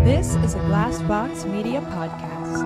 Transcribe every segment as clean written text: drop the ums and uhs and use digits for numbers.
This is a Glassbox Media podcast.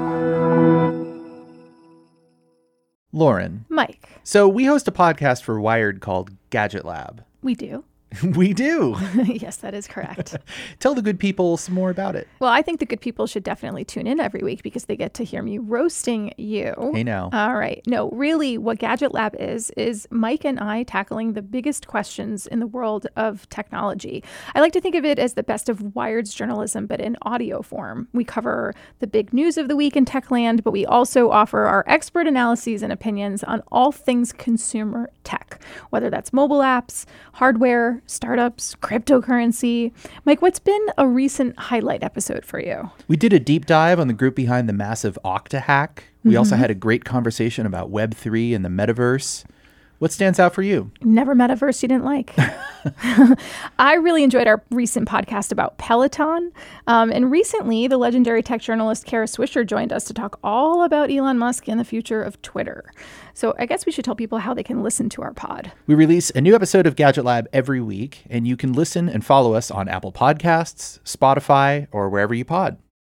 Lauren. Mike. So we host a podcast for Wired called Gadget Lab. We do. We do. Yes, that is correct. Tell the good people some more about it. Well, I think the good people should definitely tune in every week because they get to hear me roasting you. Hey, now. All right. No, really, what Gadget Lab is Mike and I tackling the biggest questions in the world of technology. I like to think of it as the best of Wired's journalism, but in audio form. We cover the big news of the week in Techland, but we also offer our expert analyses and opinions on all things consumer tech, whether that's mobile apps, hardware, startups, cryptocurrency. Mike, what's been a recent highlight episode for you? We did a deep dive on the group behind the massive Okta hack. We also had a great conversation about Web3 and the metaverse. What stands out for you? Never metaverse you didn't like. I really enjoyed our recent podcast about Peloton. And recently, the legendary tech journalist Kara Swisher joined us to talk all about Elon Musk and the future of Twitter. So I guess we should tell people how they can listen to our pod. We release a new episode of Gadget Lab every week, and you can listen and follow us on Apple Podcasts, Spotify, or wherever you pod.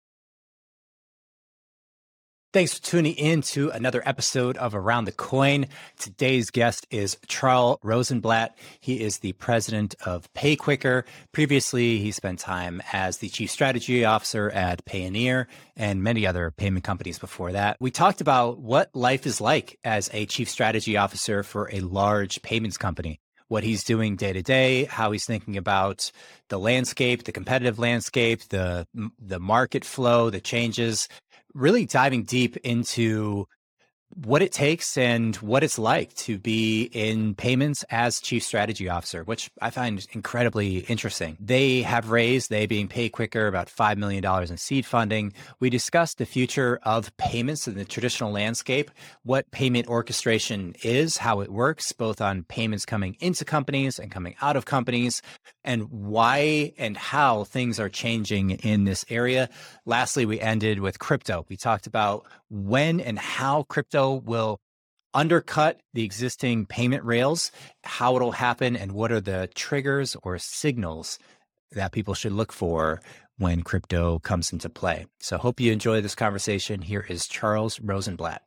Thanks for tuning in to another episode of Around the Coin. Today's guest is Charles Rosenblatt. He is the president of PayQuicker. Previously, he spent time as the chief strategy officer at Payoneer and many other payment companies before that. We talked about what life is like as a chief strategy officer for a large payments company, what he's doing day to day, how he's thinking about the landscape, the competitive landscape, the market flow, the changes, really diving deep into what it takes and what it's like to be in payments as chief strategy officer, which I find incredibly interesting. They being PayQuicker, about $5 million in seed funding. We discussed the future of payments in the traditional landscape, what payment orchestration is, how it works, both on payments coming into companies and coming out of companies, and why and how things are changing in this area. Lastly, we ended with crypto. We talked about when and how crypto will undercut the existing payment rails, how it'll happen, and what are the triggers or signals that people should look for when crypto comes into play. So hope you enjoy this conversation. Here is Charles Rosenblatt.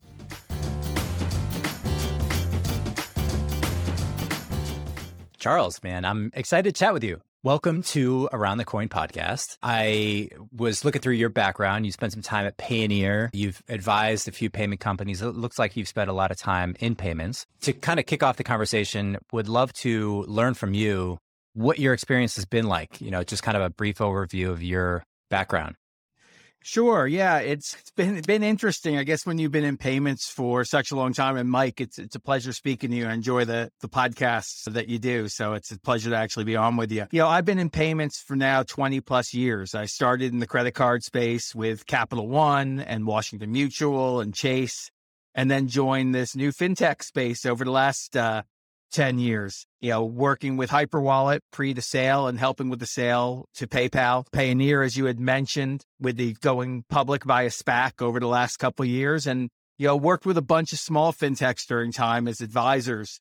Charles, man, I'm excited to chat with you. Welcome to Around the Coin podcast. I was looking through your background. You spent some time at Payoneer. You've advised a few payment companies. It looks like you've spent a lot of time in payments. To kind of kick off the conversation, would love to learn from you what your experience has been like, just kind of a brief overview of your background. Sure. Yeah, it's been interesting. I guess when you've been in payments for such a long time, and Mike, it's a pleasure speaking to you. I enjoy the podcasts that you do. So it's a pleasure to actually be on with you. I've been in payments for now 20 plus years. I started in the credit card space with Capital One and Washington Mutual and Chase, and then joined this new fintech space over the last 10 years, working with Hyperwallet pre to sale and helping with the sale to PayPal. Payoneer, as you had mentioned, with the going public via SPAC over the last couple of years, and worked with a bunch of small fintechs during time as advisors.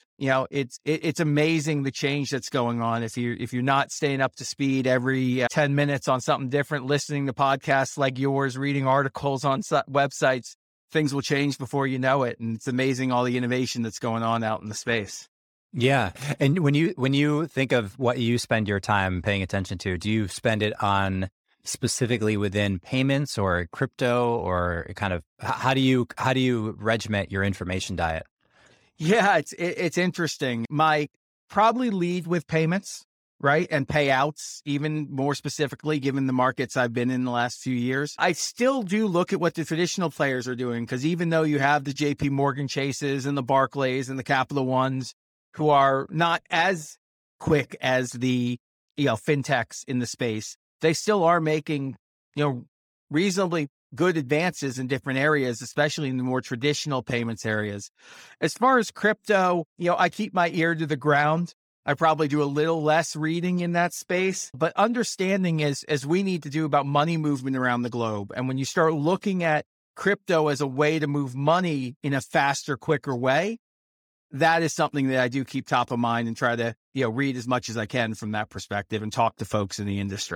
It's amazing the change that's going on. If you're not staying up to speed every 10 minutes on something different, listening to podcasts like yours, reading articles on websites, things will change before you know it. And it's amazing all the innovation that's going on out in the space. Yeah. And when you think of what you spend your time paying attention to, do you spend it on specifically within payments or crypto, or kind of how do you regiment your information diet? Yeah, it's interesting. My probably lead with payments, right? And payouts, even more specifically, given the markets I've been in the last few years. I still do look at what the traditional players are doing, because even though you have the JP Morgan Chases and the Barclays and the Capital Ones, who are not as quick as the fintechs in the space, they still are making reasonably good advances in different areas, especially in the more traditional payments areas. As far as crypto, I keep my ear to the ground. I probably do a little less reading in that space, but understanding as we need to do about money movement around the globe. And when you start looking at crypto as a way to move money in a faster, quicker way, that is something that I do keep top of mind and try to, read as much as I can from that perspective and talk to folks in the industry.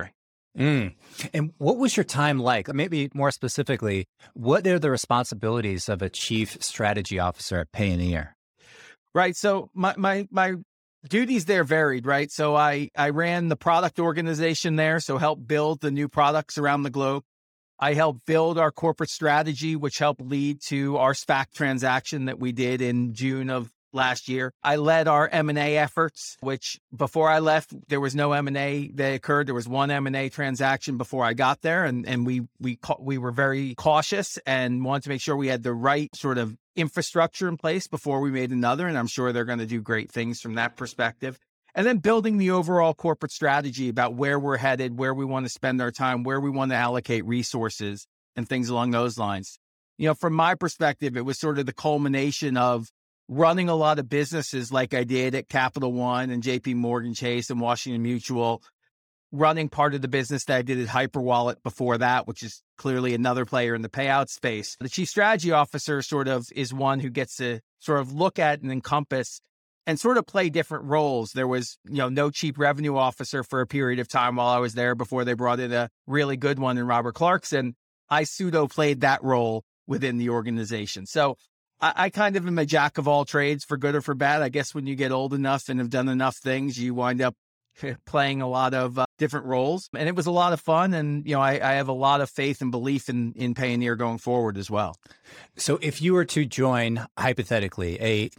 Mm. And what was your time like? Maybe more specifically, what are the responsibilities of a chief strategy officer at Payoneer? Right. So my duties there varied, right? So I ran the product organization there, so helped build the new products around the globe. I helped build our corporate strategy, which helped lead to our SPAC transaction that we did in June of last year. I led our M&A efforts, which before I left, there was no M&A that occurred. There was one M&A transaction before I got there. And we were very cautious and wanted to make sure we had the right sort of infrastructure in place before we made another. And I'm sure they're going to do great things from that perspective. And then building the overall corporate strategy about where we're headed, where we want to spend our time, where we want to allocate resources and things along those lines. You know, from my perspective, it was sort of the culmination of running a lot of businesses like I did at Capital One and JP Morgan Chase and Washington Mutual, running part of the business that I did at Hyperwallet before that, which is clearly another player in the payout space. The chief strategy officer sort of is one who gets to sort of look at and encompass and sort of play different roles. There was, no chief revenue officer for a period of time while I was there before they brought in a really good one in Robert Clarkson. I pseudo played that role within the organization. So I kind of am a jack of all trades for good or for bad. I guess when you get old enough and have done enough things, you wind up playing a lot of different roles. And it was a lot of fun. And, I have a lot of faith and belief in Payoneer going forward as well. So if you were to join, hypothetically,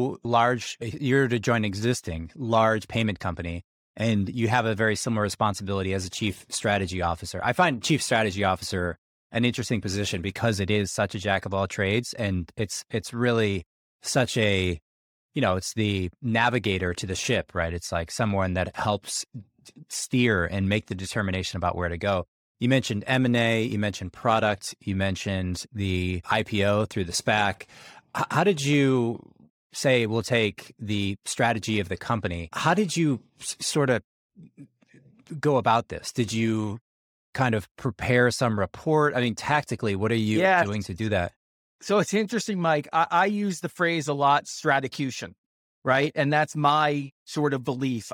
you're to join an existing large payment company, and you have a very similar responsibility as a chief strategy officer. I find chief strategy officer an interesting position because it is such a jack of all trades, and it's really such a, it's the navigator to the ship, right? It's like someone that helps steer and make the determination about where to go. You mentioned M&A, you mentioned product, you mentioned the IPO through the SPAC. How did you say, we'll take the strategy of the company? How did you sort of go about this? Did you kind of prepare some report? I mean, tactically, what are you doing to do that? So it's interesting, Mike. I use the phrase a lot, stratacution, right? And that's my sort of belief.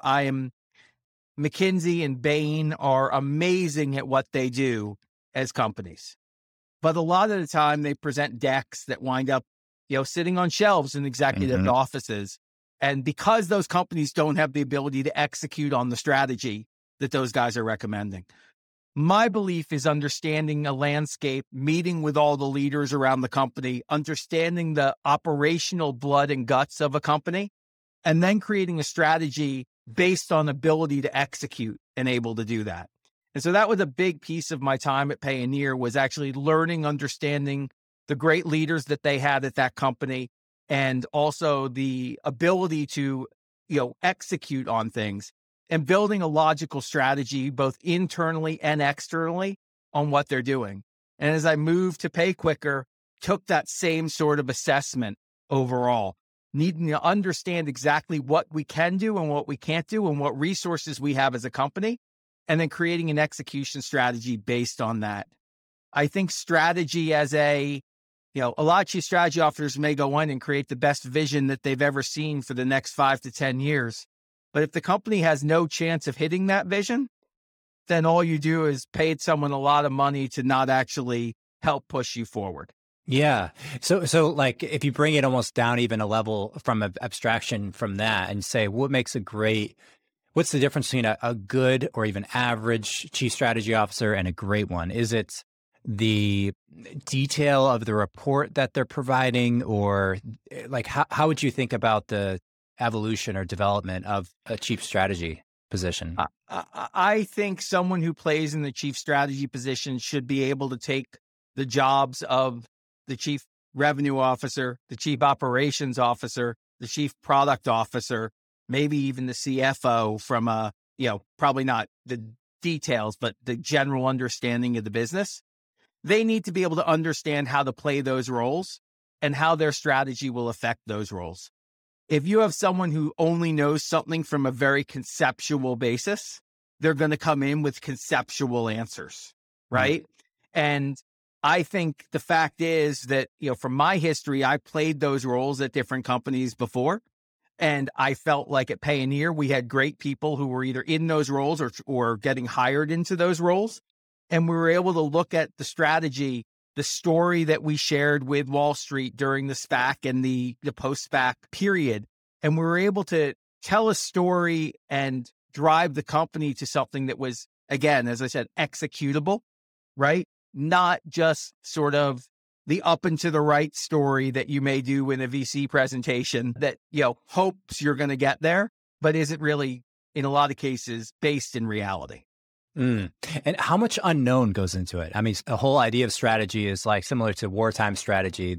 McKinsey and Bain are amazing at what they do as companies. But a lot of the time they present decks that wind up, sitting on shelves in executive offices. And because those companies don't have the ability to execute on the strategy that those guys are recommending. My belief is understanding a landscape, meeting with all the leaders around the company, understanding the operational blood and guts of a company, and then creating a strategy based on ability to execute and able to do that. And so that was a big piece of my time at Payoneer, was actually learning, understanding the great leaders that they had at that company, and also the ability to, execute on things. And building a logical strategy, both internally and externally, on what they're doing. And as I moved to PayQuicker, took that same sort of assessment overall, needing to understand exactly what we can do and what we can't do and what resources we have as a company, and then creating an execution strategy based on that. I think strategy as a lot of chief strategy officers may go in and create the best vision that they've ever seen for the next 5 to 10 years. But if the company has no chance of hitting that vision, then all you do is pay someone a lot of money to not actually help push you forward. Yeah. So like if you bring it almost down even a level from abstraction from that and say, what's the difference between a good or even average chief strategy officer and a great one? Is it the detail of the report that they're providing, or like how would you think about the evolution or development of a chief strategy position? I think someone who plays in the chief strategy position should be able to take the jobs of the chief revenue officer, the chief operations officer, the chief product officer, maybe even the CFO from probably not the details, but the general understanding of the business. They need to be able to understand how to play those roles and how their strategy will affect those roles. If you have someone who only knows something from a very conceptual basis, they're going to come in with conceptual answers, right? And I think the fact is that, from my history, I played those roles at different companies before. And I felt like at Payoneer, we had great people who were either in those roles or getting hired into those roles. And we were able to look at the strategy, the story that we shared with Wall Street during the SPAC and the post-SPAC period. And we were able to tell a story and drive the company to something that was, again, as I said, executable, right? Not just sort of the up and to the right story that you may do in a VC presentation that, hopes you're going to get there, but isn't really, in a lot of cases, based in reality. And how much unknown goes into it? I mean, the whole idea of strategy is like similar to wartime strategy.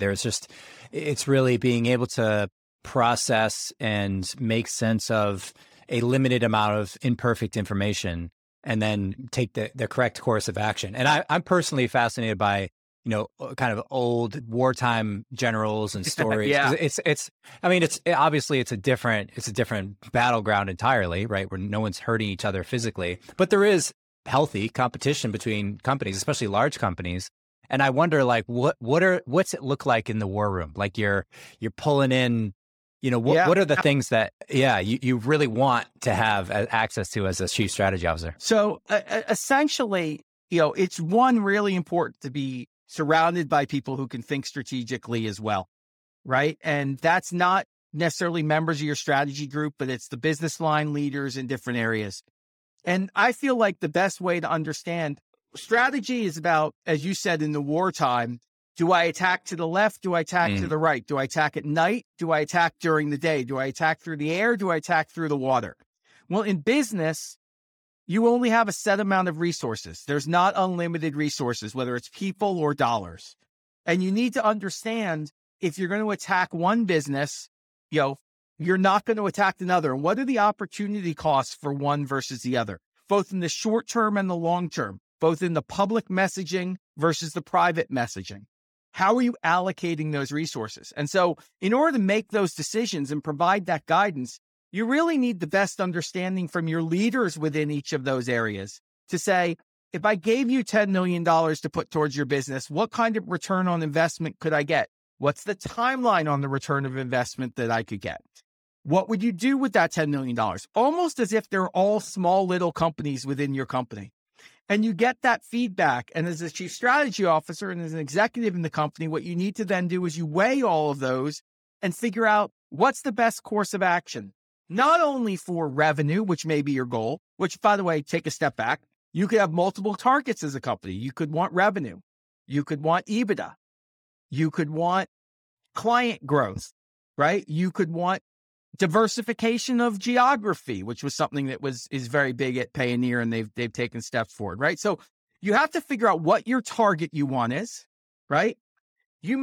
It's really being able to process and make sense of a limited amount of imperfect information and then take the correct course of action. And I'm personally fascinated by, kind of old wartime generals and stories. Yeah. It's obviously it's a different battleground entirely, right? Where no one's hurting each other physically, but there is healthy competition between companies, especially large companies. And I wonder, like, what's it look like in the war room? Like you're pulling in, what are the things that, you really want to have access to as a chief strategy officer? So essentially, it's really important to be surrounded by people who can think strategically as well, right? And that's not necessarily members of your strategy group, but it's the business line leaders in different areas. And I feel like the best way to understand strategy is about, as you said, in the wartime, do I attack to the left? Do I attack to the right? Do I attack at night? Do I attack during the day? Do I attack through the air? Do I attack through the water? Well, in business, you only have a set amount of resources. There's not unlimited resources, whether it's people or dollars. And you need to understand, if you're going to attack one business, you're not going to attack another. And what are the opportunity costs for one versus the other, both in the short term and the long term, both in the public messaging versus the private messaging? How are you allocating those resources? And so in order to make those decisions and provide that guidance, you really need the best understanding from your leaders within each of those areas to say, if I gave you $10 million to put towards your business, what kind of return on investment could I get? What's the timeline on the return of investment that I could get? What would you do with that $10 million? Almost as if they're all small little companies within your company. And you get that feedback. And as a chief strategy officer and as an executive in the company, what you need to then do is you weigh all of those and figure out what's the best course of action, not only for revenue, which may be your goal, which, by the way, take a step back. You could have multiple targets as a company. You could want revenue. You could want EBITDA. You could want client growth, right? You could want diversification of geography, which was something that is very big at Payoneer, and they've taken steps forward, right? So you have to figure out what your target you want is, right? You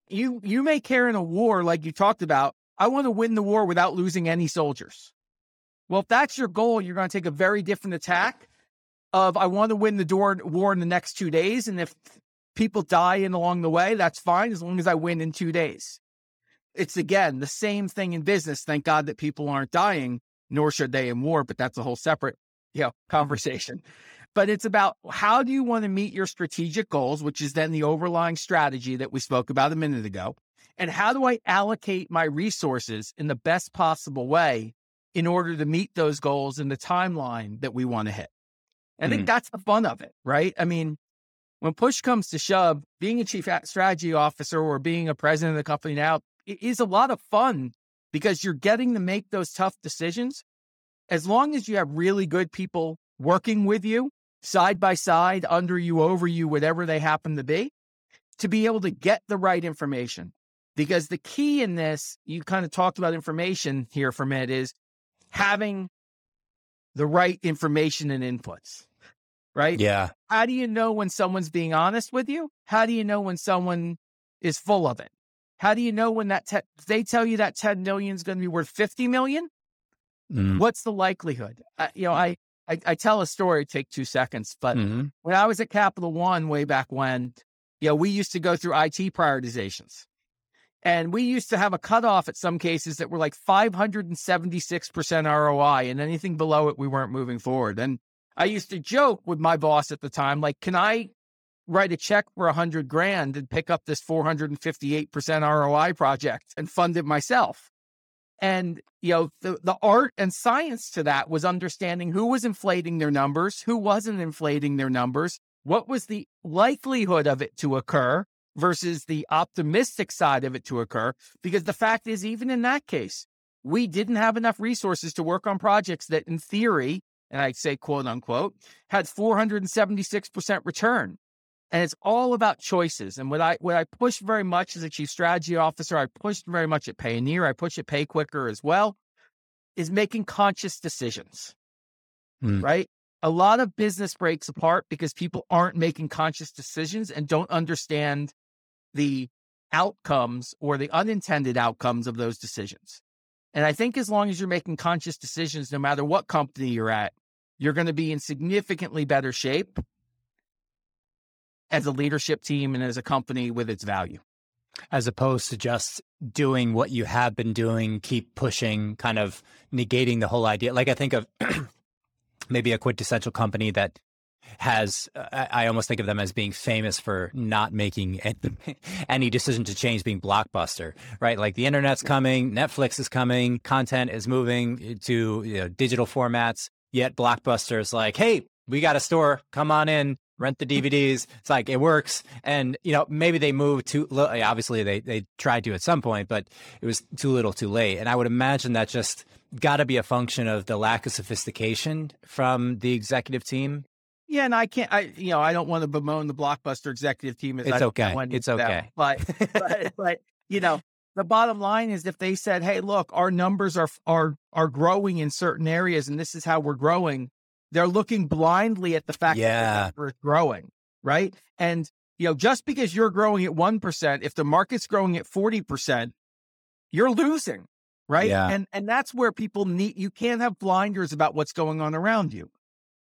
may care in a war, like you talked about, I want to win the war without losing any soldiers. Well, if that's your goal, you're going to take a very different attack of, I want to win the war in the next 2 days. And if people die along the way, that's fine, as long as I win in 2 days. It's, again, the same thing in business. Thank God that people aren't dying, nor should they in war, but that's a whole separate, conversation. But it's about, how do you want to meet your strategic goals, which is then the overlying strategy that we spoke about a minute ago. And how do I allocate my resources in the best possible way in order to meet those goals in the timeline that we want to hit? I think that's the fun of it, right? I mean, when push comes to shove, being a chief strategy officer or being a president of the company now, it is a lot of fun because you're getting to make those tough decisions. As long as you have really good people working with you, side by side, under you, over you, whatever they happen to be able to get the right information. Because the key in this, you kind of talked about information here for a minute, is having the right information and inputs, right? Yeah. How do you know when someone's being honest with you? How do you know when someone is full of it? How do you know when they tell you that 10 million is going to be worth 50 million? What's the likelihood? I tell a story, take 2 seconds, but when I was at Capital One way back when, we used to go through IT prioritizations. And we used to have a cutoff at some cases that were like 576% ROI, and anything below it, we weren't moving forward. And I used to joke with my boss at the time, like, can I write a check for $100,000 and pick up this 458% ROI project and fund it myself? And, the art and science to that was understanding who was inflating their numbers, who wasn't inflating their numbers, what was the likelihood of it to occur versus the optimistic side of it to occur. Because the fact is, even in that case, we didn't have enough resources to work on projects that in theory, and I say quote unquote, had 476% return. And it's all about choices. And what I push very much as a chief strategy officer, I pushed very much at Payoneer, I push at PayQuicker as well, is making conscious decisions, right? A lot of business breaks apart because people aren't making conscious decisions and don't understand the outcomes or the unintended outcomes of those decisions. And I think as long as you're making conscious decisions, no matter what company you're at, you're going to be in significantly better shape as a leadership team and as a company with its value. As opposed to just doing what you have been doing, keep pushing, kind of negating the whole idea. Like I think of maybe a quintessential company that has, I almost think of them as being famous for not making any decision to change, being Blockbuster, right? Like the internet's coming, Netflix is coming, content is moving to digital formats, yet Blockbuster is like, hey, we got a store, come on in, rent the DVDs. It's like, it works. And, maybe they moved too, obviously they tried to at some point, but it was too little too late. And I would imagine that just got to be a function of the lack of sophistication from the executive team. Yeah, and I don't want to bemoan the Blockbuster executive team. It's okay. It's okay. But the bottom line is if they said, hey, look, our numbers are growing in certain areas and this is how we're growing, they're looking blindly at the fact that we're growing, right? And, just because you're growing at 1%, if the market's growing at 40%, you're losing, right? Yeah. And that's where you can't have blinders about what's going on around you.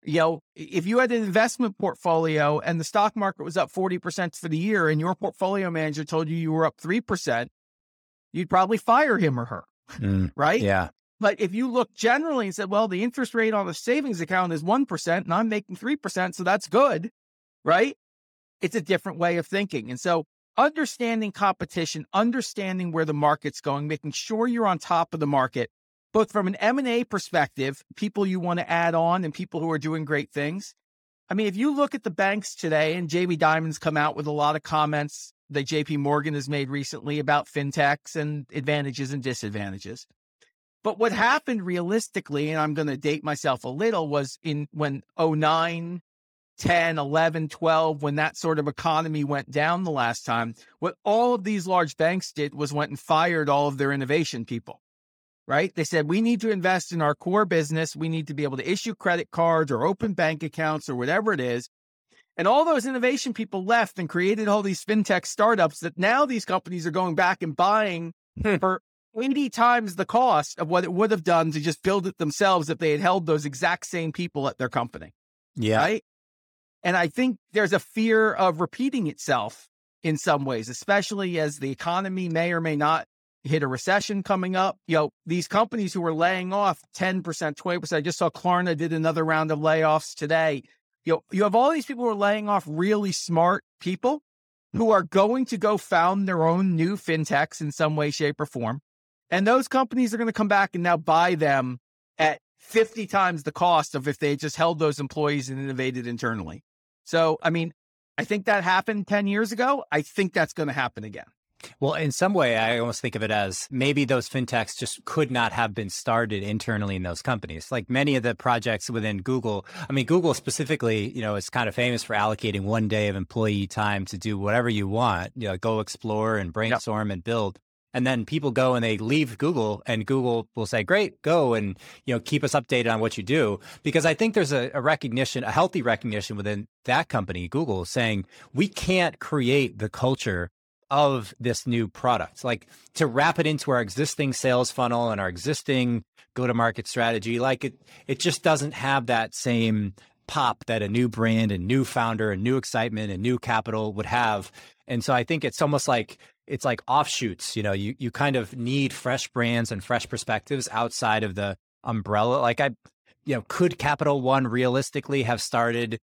If you had an investment portfolio and the stock market was up 40% for the year and your portfolio manager told you were up 3%, you'd probably fire him or her, right? Yeah. But if you look generally and said, well, the interest rate on a savings account is 1% and I'm making 3%, so that's good, right? It's a different way of thinking. And so understanding competition, understanding where the market's going, making sure you're on top of the market, both from an M&A perspective, people you want to add on and people who are doing great things. I mean, if you look at the banks today, and Jamie Dimon's come out with a lot of comments that JP Morgan has made recently about fintechs and advantages and disadvantages. But what happened realistically, and I'm going to date myself a little, was when 09, 10, 11, 12, when that sort of economy went down the last time, what all of these large banks did was went and fired all of their innovation people, right? They said, we need to invest in our core business. We need to be able to issue credit cards or open bank accounts or whatever it is. And all those innovation people left and created all these fintech startups that now these companies are going back and buying for 80 times the cost of what it would have done to just build it themselves if they had held those exact same people at their company. Yeah. Right. And I think there's a fear of repeating itself in some ways, especially as the economy may or may not hit a recession coming up. These companies who are laying off 10%, 20%, I just saw Klarna did another round of layoffs today. You have all these people who are laying off really smart people who are going to go found their own new fintechs in some way, shape, or form. And those companies are going to come back and now buy them at 50 times the cost of if they had just held those employees and innovated internally. So, I mean, I think that happened 10 years ago. I think that's going to happen again. Well, in some way, I almost think of it as maybe those fintechs just could not have been started internally in those companies. Like many of the projects within Google, I mean, Google specifically, is kind of famous for allocating one day of employee time to do whatever you want, go explore and brainstorm and build. And then people go and they leave Google and Google will say, great, go and, keep us updated on what you do. Because I think there's a recognition, a healthy recognition within that company, Google, saying we can't create the culture of this new product, like to wrap it into our existing sales funnel and our existing go-to-market strategy. Like it just doesn't have that same pop that a new brand and new founder and new excitement and new capital would have. And so I think it's almost like it's like offshoots, you kind of need fresh brands and fresh perspectives outside of the umbrella. Like could Capital One realistically have started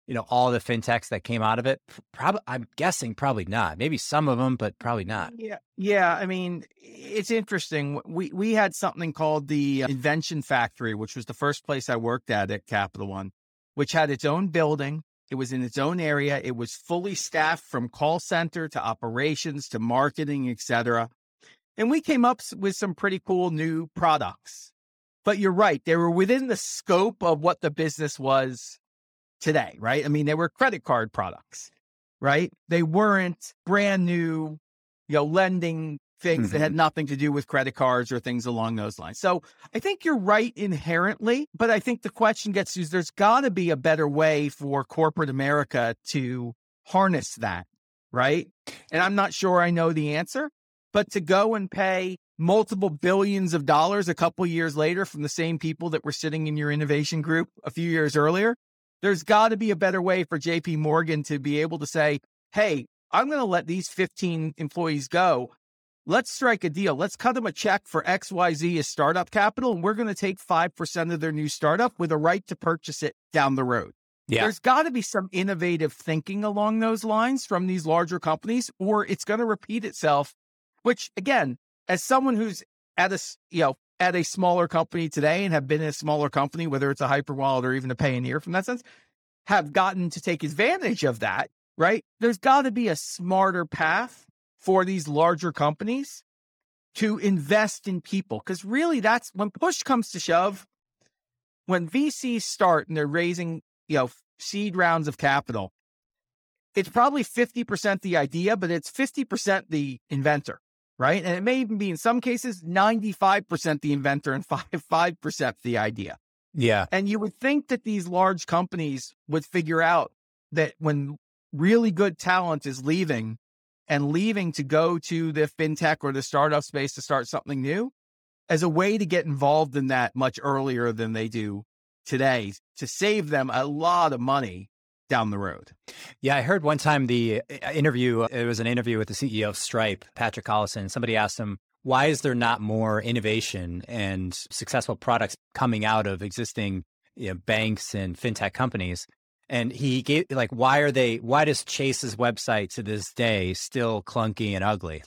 all the fintechs that came out of it? Probably, I'm guessing probably not. Maybe some of them, but probably not. Yeah. I mean, it's interesting. We had something called the Invention Factory, which was the first place I worked at Capital One, which had its own building. It was in its own area. It was fully staffed from call center to operations to marketing, et cetera. And we came up with some pretty cool new products. But you're right. They were within the scope of what the business was today, right? I mean, they were credit card products, right? They weren't brand new, lending things that had nothing to do with credit cards or things along those lines. So I think you're right inherently, but I think the question gets to is there's got to be a better way for corporate America to harness that, right? And I'm not sure I know the answer, but to go and pay multiple billions of dollars a couple of years later from the same people that were sitting in your innovation group a few years earlier, there's got to be a better way for JP Morgan to be able to say, hey, I'm going to let these 15 employees go. Let's strike a deal. Let's cut them a check for XYZ as startup capital, and we're going to take 5% of their new startup with a right to purchase it down the road. Yeah. There's got to be some innovative thinking along those lines from these larger companies, or it's going to repeat itself, which, again, as someone who's at a smaller company today and have been in a smaller company, whether it's a Hyperwallet or even a Payoneer from that sense, have gotten to take advantage of that, right? There's got to be a smarter path for these larger companies to invest in people. Because really that's when push comes to shove, when VCs start and they're raising, seed rounds of capital, it's probably 50% the idea, but it's 50% the inventor, right? And it may even be in some cases 95% the inventor and 5% the idea. Yeah. And you would think that these large companies would figure out that when really good talent is leaving to go to the fintech or the startup space to start something new, as a way to get involved in that much earlier than they do today to save them a lot of money down the road. Yeah, I heard one time it was an interview with the CEO of Stripe, Patrick Collison. Somebody asked him, why is there not more innovation and successful products coming out of existing banks and fintech companies? And he gave why does Chase's website to this day still clunky and ugly?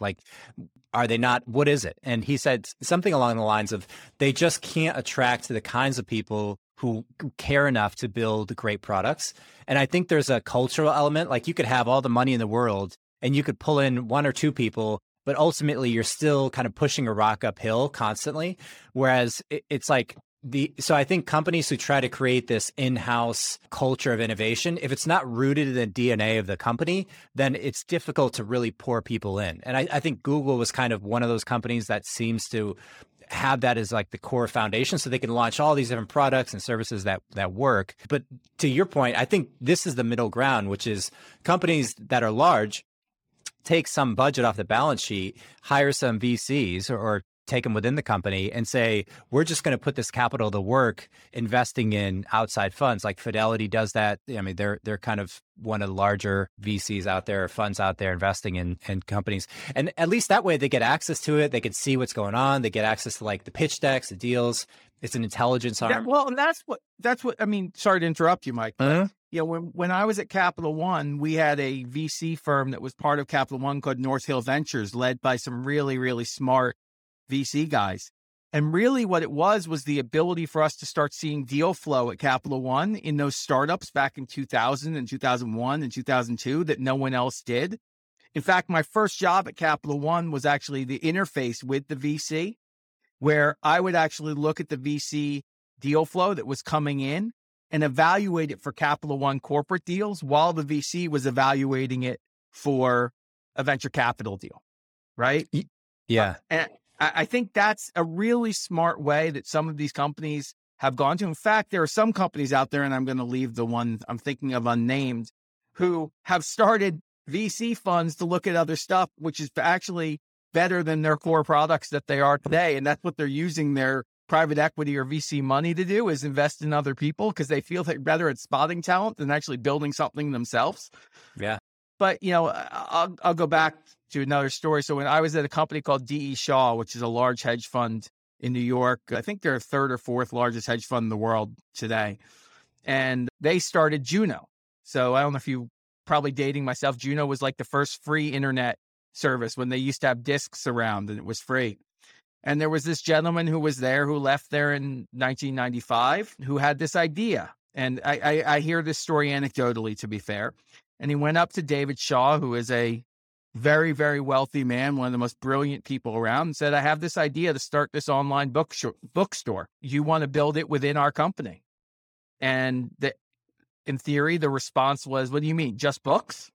Are they not, what is it? And he said something along the lines of, they just can't attract the kinds of people who care enough to build great products. And I think there's a cultural element, you could have all the money in the world and you could pull in one or two people, but ultimately you're still kind of pushing a rock uphill constantly. Whereas it's so I think companies who try to create this in-house culture of innovation, if it's not rooted in the DNA of the company, then it's difficult to really pour people in. And I think Google was kind of one of those companies that seems to have that as the core foundation, so they can launch all these different products and services that work. But to your point, I think this is the middle ground, which is companies that are large take some budget off the balance sheet, hire some VCs or take them within the company and say, we're just going to put this capital to work investing in outside funds. Like Fidelity does that. I mean, they're kind of one of the larger VCs out there, funds out there investing in companies. And at least that way they get access to it. They can see what's going on. They get access to the pitch decks, the deals. It's an intelligence arm. Well, and that's what, I mean, sorry to interrupt you, Mike. Uh-huh. When I was at Capital One, we had a VC firm that was part of Capital One called North Hill Ventures, led by some really, really smart VC guys. And really what it was the ability for us to start seeing deal flow at Capital One in those startups back in 2000 and 2001 and 2002 that no one else did. In fact, my first job at Capital One was actually the interface with the VC, where I would actually look at the VC deal flow that was coming in and evaluate it for Capital One corporate deals while the VC was evaluating it for a venture capital deal, right? Yeah. And I think that's a really smart way that some of these companies have gone to. In fact, there are some companies out there, and I'm going to leave the one I'm thinking of unnamed, who have started VC funds to look at other stuff, which is actually better than their core products that they are today. And that's what they're using their private equity or VC money to do, is invest in other people because they feel they're better at spotting talent than actually building something themselves. Yeah. But, I'll go back to another story. So when I was at a company called D.E. Shaw, which is a large hedge fund in New York, I think they're third or fourth largest hedge fund in the world today. And they started Juno. So I don't know if you probably dating myself. Juno was like the first free internet service when they used to have discs around and it was free. And there was this gentleman who was there who left there in 1995 who had this idea. And I hear this story anecdotally, to be fair. And he went up to David Shaw, who is a very, very wealthy man, one of the most brilliant people around, and said, I have this idea to start this online bookstore. You want to build it within our company? And in theory, the response was, what do you mean, just books?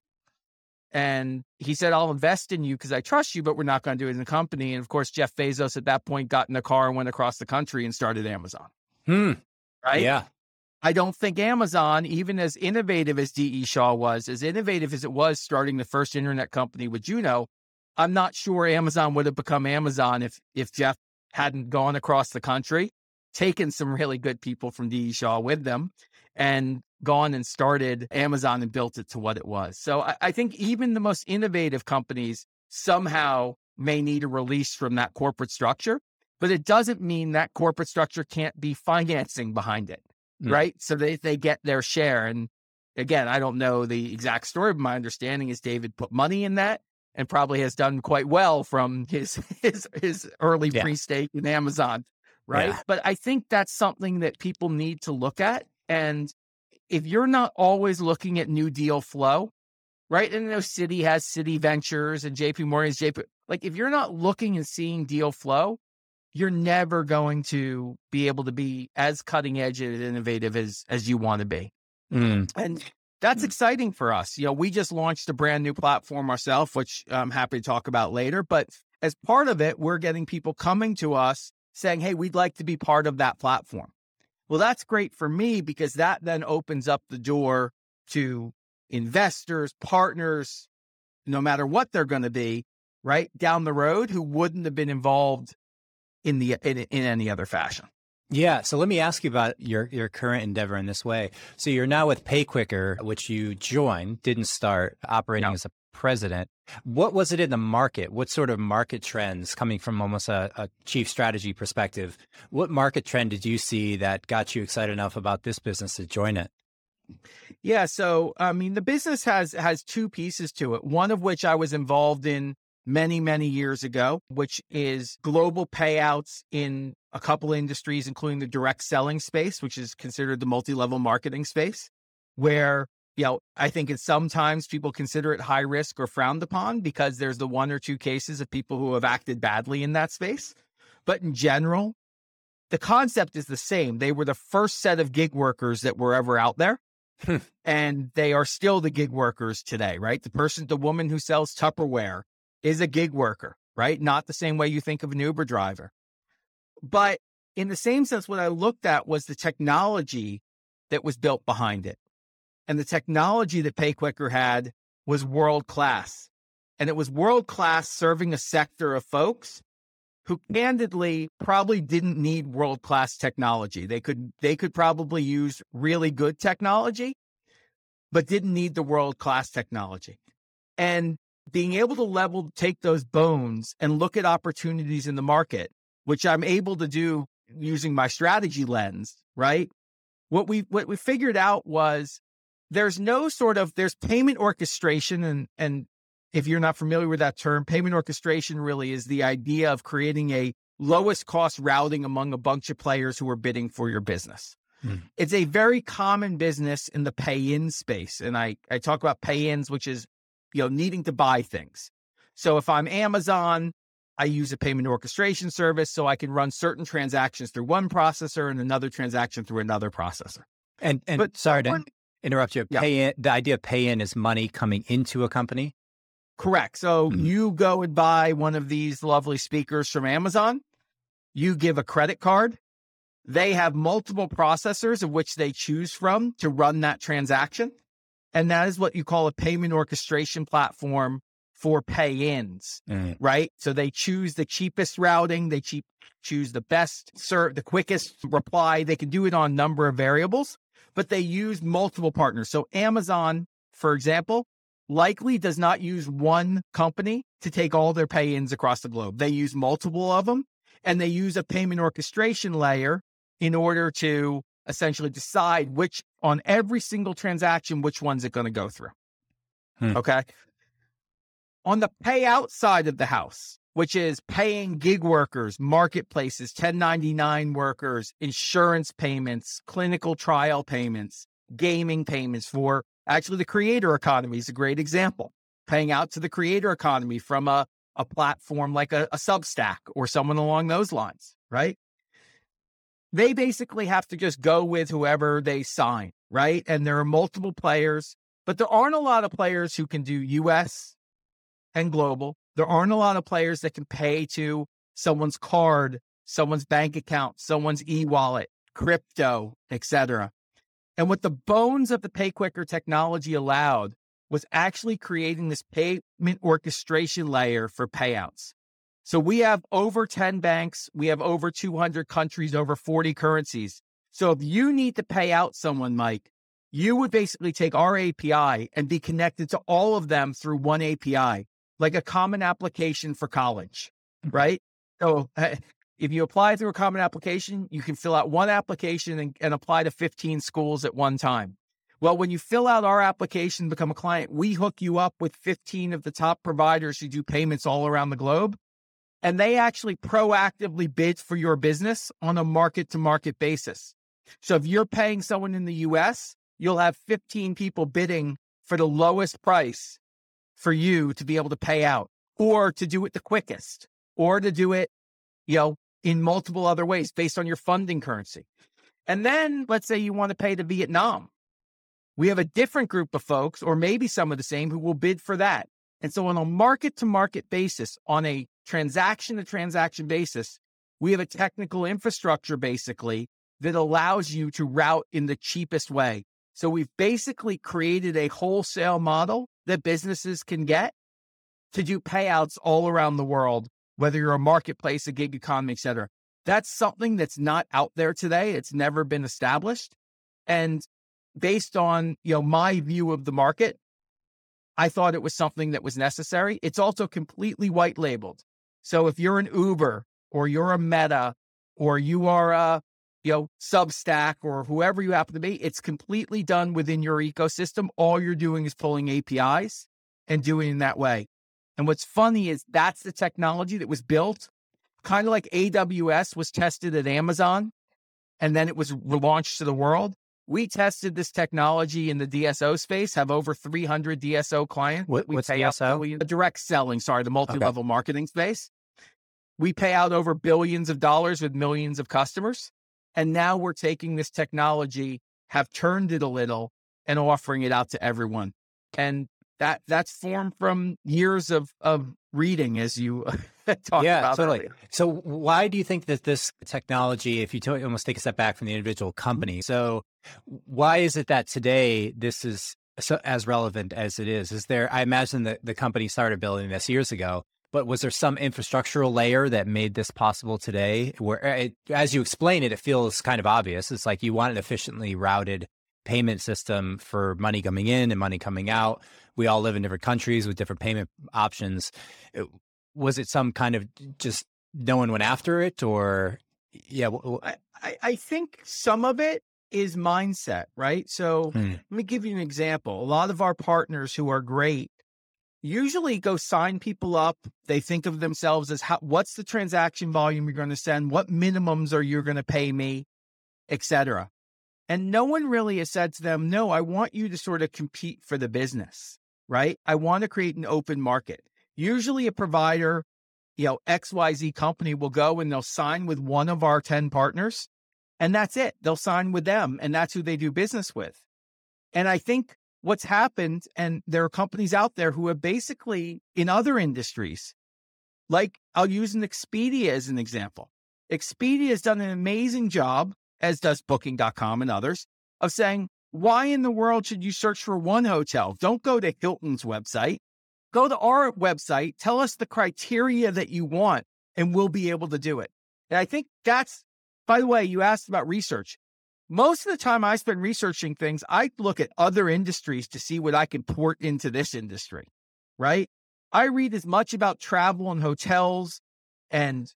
And he said, I'll invest in you because I trust you, but we're not going to do it in the company. And of course, Jeff Bezos at that point got in a car and went across the country and started Amazon. Right? Yeah. I don't think Amazon, even as innovative as D.E. Shaw was, as innovative as it was starting the first internet company with Juno, I'm not sure Amazon would have become Amazon if Jeff hadn't gone across the country, taken some really good people from D.E. Shaw with them, and gone and started Amazon and built it to what it was. So I think even the most innovative companies somehow may need a release from that corporate structure, but it doesn't mean that corporate structure can't be financing behind it. Right. So they get their share. And again, I don't know the exact story, but my understanding is David put money in that and probably has done quite well from his early pre-stake in Amazon. Right. Yeah. But I think that's something that people need to look at. And if you're not always looking at new deal flow, right? And Citi has Citi Ventures and JP Morgan is JP. Like if you're not looking and seeing deal flow, you're never going to be able to be as cutting edge and innovative as you want to be. And that's exciting for us. We just launched a brand new platform ourselves, which I'm happy to talk about later. But as part of it, we're getting people coming to us saying, hey, we'd like to be part of that platform. Well, that's great for me because that then opens up the door to investors, partners, no matter what they're going to be, right down the road, who wouldn't have been involved in any other fashion. Yeah. So let me ask you about your current endeavor in this way. So you're now with PayQuicker, which you joined, didn't start operating as a president. What was it in the market? What sort of market trends, coming from almost a chief strategy perspective, what market trend did you see that got you excited enough about this business to join it? Yeah. So, I mean, the business has two pieces to it, one of which I was involved in many, many years ago, which is global payouts in a couple of industries, including the direct selling space, which is considered the multi-level marketing space, where, I think sometimes people consider it high risk or frowned upon because there's the one or two cases of people who have acted badly in that space. But in general, the concept is the same. They were the first set of gig workers that were ever out there. And they are still the gig workers today, right? The woman who sells Tupperware is a gig worker, right? Not the same way you think of an Uber driver. But in the same sense, what I looked at was the technology that was built behind it. And the technology that PayQuicker had was world-class. And it was world-class serving a sector of folks who candidly probably didn't need world-class technology. They could probably use really good technology, but didn't need the world-class technology. And being able to take those bones and look at opportunities in the market, which I'm able to do using my strategy lens, right? What we figured out was there's payment orchestration. And if you're not familiar with that term, payment orchestration really is the idea of creating a lowest cost routing among a bunch of players who are bidding for your business. It's a very common business in the pay-in space. And I talk about pay-ins, which is needing to buy things. So if I'm Amazon, I use a payment orchestration service so I can run certain transactions through one processor and another transaction through another processor. But sorry to interrupt you. Pay-in, the idea of pay-in is money coming into a company? Correct. So you go and buy one of these lovely speakers from Amazon. You give a credit card. They have multiple processors of which they choose from to run that transaction. And that is what you call a payment orchestration platform for pay-ins, right? So they choose the cheapest routing. They choose the best the quickest reply. They can do it on a number of variables, but they use multiple partners. So Amazon, for example, likely does not use one company to take all their pay-ins across the globe. They use multiple of them, and they use a payment orchestration layer in order to essentially decide which on every single transaction, which one's it going to go through. Okay. On the payout side of the house, which is paying gig workers, marketplaces, 1099 workers, insurance payments, clinical trial payments, gaming payments for actually the creator economy is a great example. Paying out to the creator economy from a platform like a Substack or someone along those lines, right? They basically have to just go with whoever they sign, right? And there are multiple players, but there aren't a lot of players who can do US and global. There aren't a lot of players that can pay to someone's card, someone's bank account, someone's e-wallet, crypto, etc. And what the bones of the PayQuicker technology allowed was actually creating this payment orchestration layer for payouts. So we have over 10 banks, we have over 200 countries, over 40 currencies. So if you need to pay out someone, Mike, you would basically take our API and be connected to all of them through one API, like a common application for college, right? So if you apply through a common application, you can fill out one application and apply to 15 schools at one time. Well, when you fill out our application and become a client, we hook you up with 15 of the top providers who do payments all around the globe. And they actually proactively bid for your business on a market-to-market basis. So if you're paying someone in the US, you'll have 15 people bidding for the lowest price for you to be able to pay out, or to do it the quickest, or to do it, in multiple other ways based on your funding currency. And then let's say you want to pay to Vietnam. We have a different group of folks, or maybe some of the same, who will bid for that. And so on a market-to-market basis, on a transaction-to-transaction basis, we have a technical infrastructure basically that allows you to route in the cheapest way. So we've basically created a wholesale model that businesses can get to do payouts all around the world, whether you're a marketplace, a gig economy, et cetera. That's something that's not out there today. It's never been established. And based on, my view of the market, I thought it was something that was necessary. It's also completely white labeled. So if you're an Uber or you're a Meta or you are a, Substack or whoever you happen to be, it's completely done within your ecosystem. All you're doing is pulling APIs and doing it that way. And what's funny is that's the technology that was built, kind of like AWS was tested at Amazon, and then it was relaunched to the world. We tested this technology in the DSO space, have over 300 DSO clients. What's DSO? Direct selling, the multi-level marketing space. We pay out over billions of dollars with millions of customers. And now we're taking this technology, have turned it a little, and offering it out to everyone. And that's formed from years of reading, as you talked about. Yeah, totally. Earlier. So why do you think that this technology, if you almost take a step back from the individual company, so why is it that today this is as relevant as it is? Is there, I imagine that the company started building this years ago, but was there some infrastructural layer that made this possible today? Where, as you explain it, it feels kind of obvious. It's like you want an efficiently routed payment system for money coming in and money coming out. We all live in different countries with different payment options. Was it some kind of just no one went after it, or yeah? I think some of it is mindset, right? So let me give you an example. A lot of our partners who are great usually go sign people up. They think of themselves as what's the transaction volume you're going to send? What minimums are you going to pay me, et cetera. And no one really has said to them, no, I want you to sort of compete for the business, right? I want to create an open market. Usually a provider, XYZ company will go and they'll sign with one of our 10 partners, and that's it. They'll sign with them, and that's who they do business with. And I think what's happened, and there are companies out there who have basically in other industries, like I'll use an Expedia as an example. Expedia has done an amazing job, as does Booking.com and others, of saying, why in the world should you search for one hotel? Don't go to Hilton's website. Go to our website. Tell us the criteria that you want, and we'll be able to do it. And I think that's, by the way, you asked about research. Most of the time I spend researching things, I look at other industries to see what I can port into this industry, right? I read as much about travel and hotels and,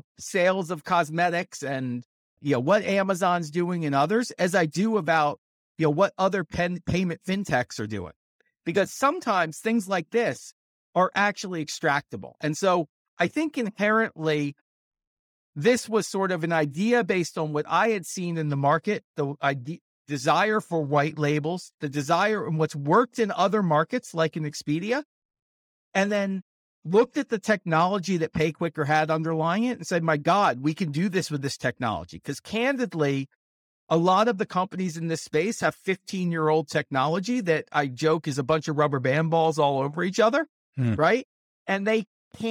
sales of cosmetics and, what Amazon's doing and others as I do about what other payment fintechs are doing, because sometimes things like this are actually extractable. And so I think inherently this was sort of an idea based on what I had seen in the market, the desire for white labels, the desire and what's worked in other markets like in Expedia, and then looked at the technology that PayQuicker had underlying it and said, my God, we can do this with this technology. Because candidly, a lot of the companies in this space have 15-year-old technology that I joke is a bunch of rubber band balls all over each other, right? And they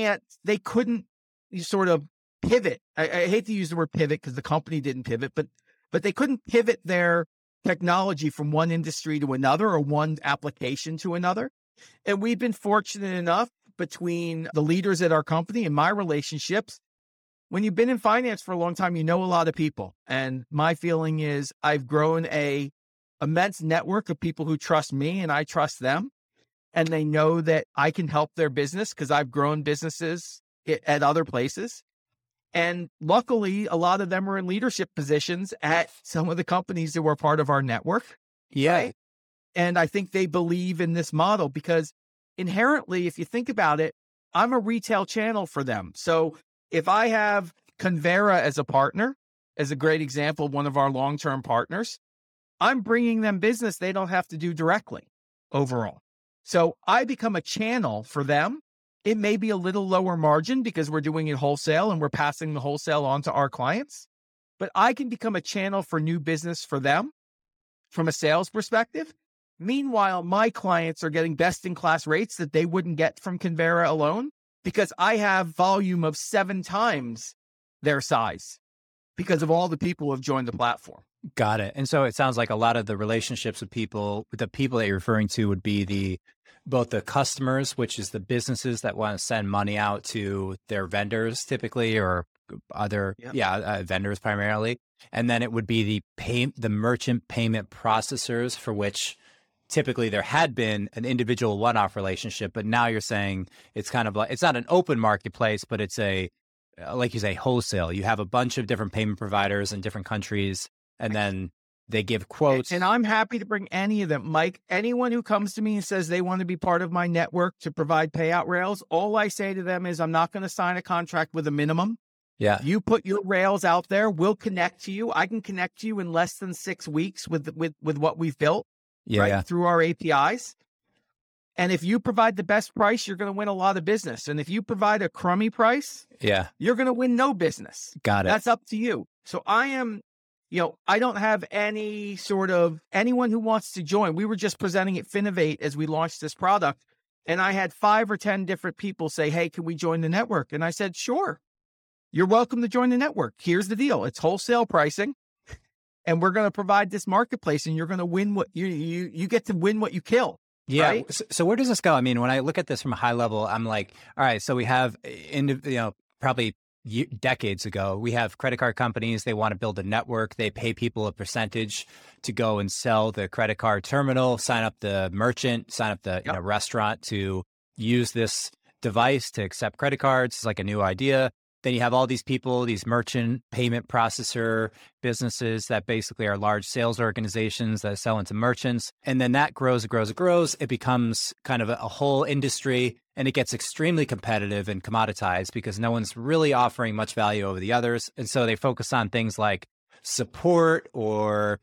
couldn't sort of pivot. I hate to use the word pivot because the company didn't pivot, but they couldn't pivot their technology from one industry to another or one application to another. And we've been fortunate enough between the leaders at our company and my relationships. When you've been in finance for a long time, you know a lot of people. And my feeling is I've grown a immense network of people who trust me and I trust them. And they know that I can help their business because I've grown businesses at other places. And luckily, a lot of them are in leadership positions at some of the companies that were part of our network. Yeah. Right? And I think they believe in this model because inherently, if you think about it, I'm a retail channel for them. So if I have Convera as a partner, as a great example, one of our long-term partners, I'm bringing them business they don't have to do directly overall. So I become a channel for them. It may be a little lower margin because we're doing it wholesale and we're passing the wholesale on to our clients, but I can become a channel for new business for them from a sales perspective. Meanwhile, my clients are getting best-in-class rates that they wouldn't get from Convera alone because I have volume of 7 times their size because of all the people who have joined the platform. Got it. And so it sounds like a lot of the relationships with the people that you're referring to would be both the customers, which is the businesses that want to send money out to their vendors typically, or other vendors primarily. And then it would be the merchant payment processors, for which typically there had been an individual one-off relationship, but now you're saying it's kind of like, it's not an open marketplace, but it's like you say, wholesale. You have a bunch of different payment providers in different countries, and then they give quotes. And I'm happy to bring any of them. Mike, anyone who comes to me and says they want to be part of my network to provide payout rails, all I say to them is I'm not going to sign a contract with a minimum. Yeah. You put your rails out there, we'll connect to you. I can connect to you in less than 6 weeks with what we've built through our APIs. And if you provide the best price, you're going to win a lot of business. And if you provide a crummy price, you're going to win no business. Got it. That's up to you. So I am, I don't have any sort of anyone who wants to join. We were just presenting at Finovate as we launched this product. And I had 5 or 10 different people say, hey, can we join the network? And I said, sure, you're welcome to join the network. Here's the deal. It's wholesale pricing. And we're going to provide this marketplace and you're going to win what you get to win what you kill. Yeah. Right? So where does this go? I mean, when I look at this from a high level, I'm like, all right, so we have, probably decades ago, we have credit card companies. They want to build a network. They pay people a percentage to go and sell the credit card terminal, sign up the merchant, sign up the restaurant to use this device to accept credit cards. It's like a new idea. Then you have all these people, these merchant payment processor businesses that basically are large sales organizations that sell into merchants. And then that grows. It becomes kind of a whole industry, and it gets extremely competitive and commoditized because no one's really offering much value over the others. And so they focus on things like support or,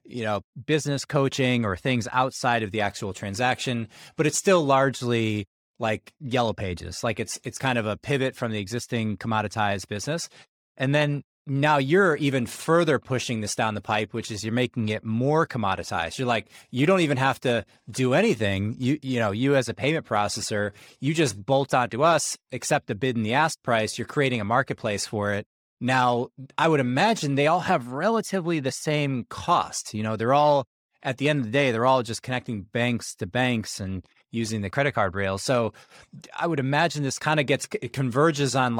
business coaching or things outside of the actual transaction, but it's still largely like Yellow Pages. Like it's kind of a pivot from the existing commoditized business. And then now you're even further pushing this down the pipe, which is you're making it more commoditized. You're like, you don't even have to do anything. You as a payment processor, you just bolt onto us, accept the bid and the ask price. You're creating a marketplace for it. Now, I would imagine they all have relatively the same cost. They're all, at the end of the day, they're all just connecting banks to banks and using the credit card rails. So I would imagine this kind of it converges on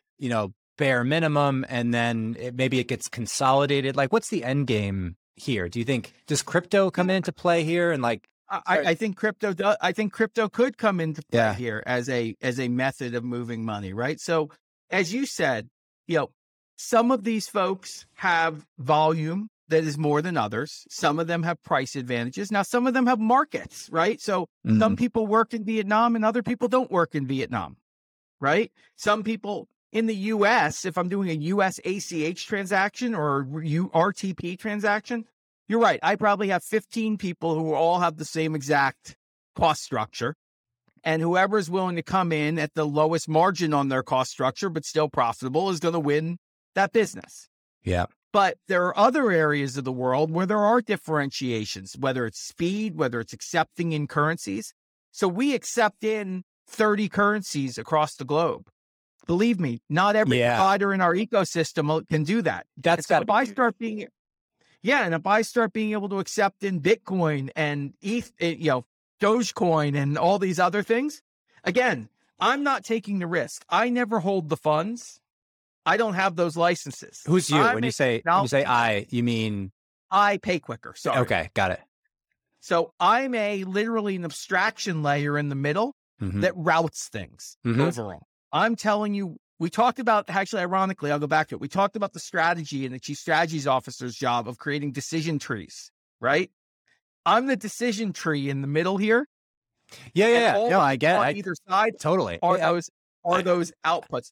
bare minimum, and then maybe it gets consolidated. Like, what's the end game here? Do you think, does crypto come into play here? And I think crypto does. I think crypto could come into play here as a method of moving money, right? So as you said, some of these folks have volume that is more than others. Some of them have price advantages. Now, some of them have markets, right? So some people work in Vietnam and other people don't work in Vietnam, right? Some people in the US, if I'm doing a US ACH transaction or RTP transaction, you're right. I probably have 15 people who all have the same exact cost structure. And whoever is willing to come in at the lowest margin on their cost structure, but still profitable, is going to win that business. Yeah. But there are other areas of the world where there are differentiations, whether it's speed, whether it's accepting in currencies. So we accept in 30 currencies across the globe. Believe me, not every provider in our ecosystem can do that. That's got. If I start being, and if I start being able to accept in Bitcoin and Dogecoin and all these other things, again, I'm not taking the risk. I never hold the funds. I don't have those licenses. Who's you? When you say I, you mean? I PayQuicker. Sorry. Okay, got it. So I'm literally an abstraction layer in the middle that routes things overall. I'm telling you, we talked about, actually, ironically, I'll go back to it. We talked about the strategy and the chief strategies officer's job of creating decision trees, right? I'm the decision tree in the middle here. Yeah. No, I get it. On either side, totally are those outputs.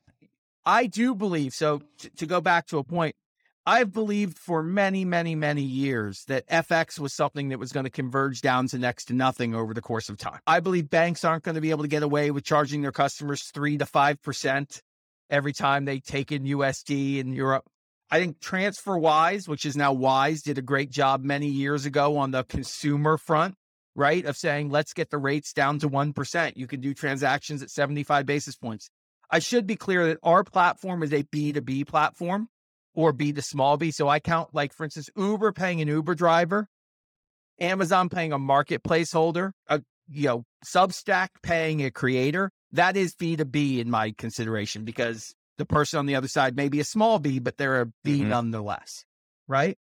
I do believe, so to go back to a point, I've believed for many, many, many years that FX was something that was going to converge down to next to nothing over the course of time. I believe banks aren't going to be able to get away with charging their customers 3 to 5% every time they take in USD in Europe. I think TransferWise, which is now Wise, did a great job many years ago on the consumer front, right? Of saying, let's get the rates down to 1%. You can do transactions at 75 basis points. I should be clear that our platform is a B2B platform or B to small b. So I count, like, for instance, Uber paying an Uber driver, Amazon paying a marketplace holder, Substack paying a creator. That is B2B in my consideration, because the person on the other side may be a small b, but they're a B nonetheless, right?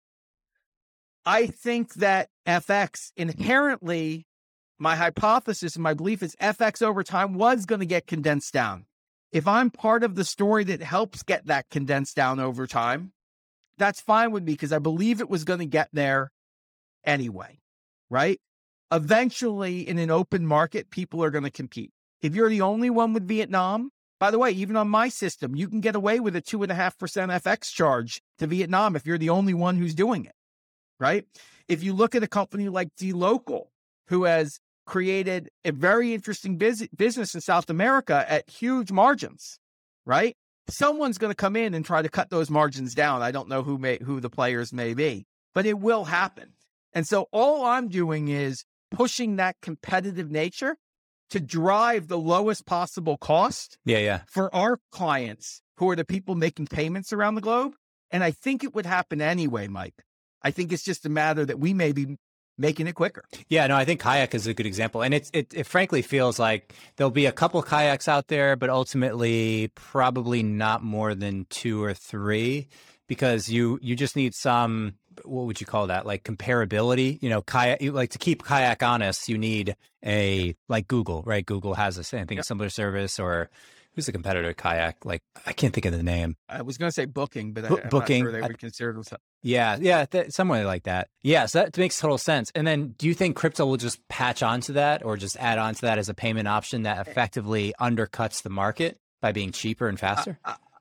I think that FX inherently, my hypothesis and my belief is FX over time was going to get condensed down. If I'm part of the story that helps get that condensed down over time, that's fine with me, because I believe it was going to get there anyway, right? Eventually, in an open market, people are going to compete. If you're the only one with Vietnam, by the way, even on my system, you can get away with a 2.5% FX charge to Vietnam if you're the only one who's doing it, right? If you look at a company like dLocal, who has created a very interesting business in South America at huge margins, right? Someone's going to come in and try to cut those margins down. I don't know who the players may be, but it will happen. And so all I'm doing is pushing that competitive nature to drive the lowest possible cost for our clients, who are the people making payments around the globe. And I think it would happen anyway, Mike. I think it's just a matter that we may be making it quicker. Yeah, no, I think Kayak is a good example. And it frankly feels like there'll be a couple of kayaks out there, but ultimately probably not more than 2 or 3, because you just need some, what would you call that? Like comparability, Kayak, to keep Kayak honest, you need like Google, right? Google has a similar service, or who's the competitor to Kayak? Like, I can't think of the name. I was going to say Booking, but Booking, I'm not sure they would consider themselves. Somewhere like that. Yeah, so that makes total sense. And then do you think crypto will just patch onto that, or just add on to that as a payment option that effectively undercuts the market by being cheaper and faster?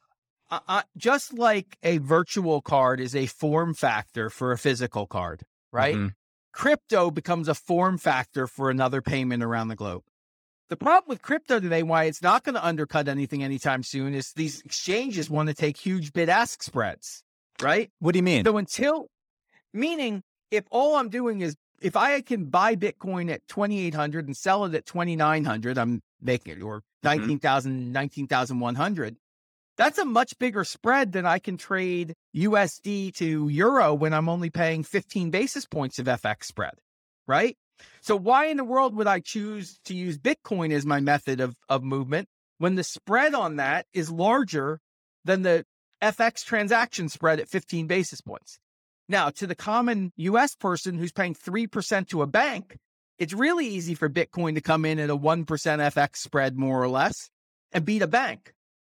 Just like a virtual card is a form factor for a physical card, right? Crypto becomes a form factor for another payment around the globe. The problem with crypto today, why it's not going to undercut anything anytime soon, is these exchanges want to take huge bid-ask spreads, right? What do you mean? So meaning if all I'm doing is, if I can buy Bitcoin at 2,800 and sell it at 2,900, I'm making it, or 19,000, 19,100. That's a much bigger spread than I can trade USD to Euro when I'm only paying 15 basis points of FX spread, right? So why in the world would I choose to use Bitcoin as my method of movement when the spread on that is larger than the FX transaction spread at 15 basis points? Now, to the common US person who's paying 3% to a bank, it's really easy for Bitcoin to come in at a 1% FX spread, more or less, and beat a bank.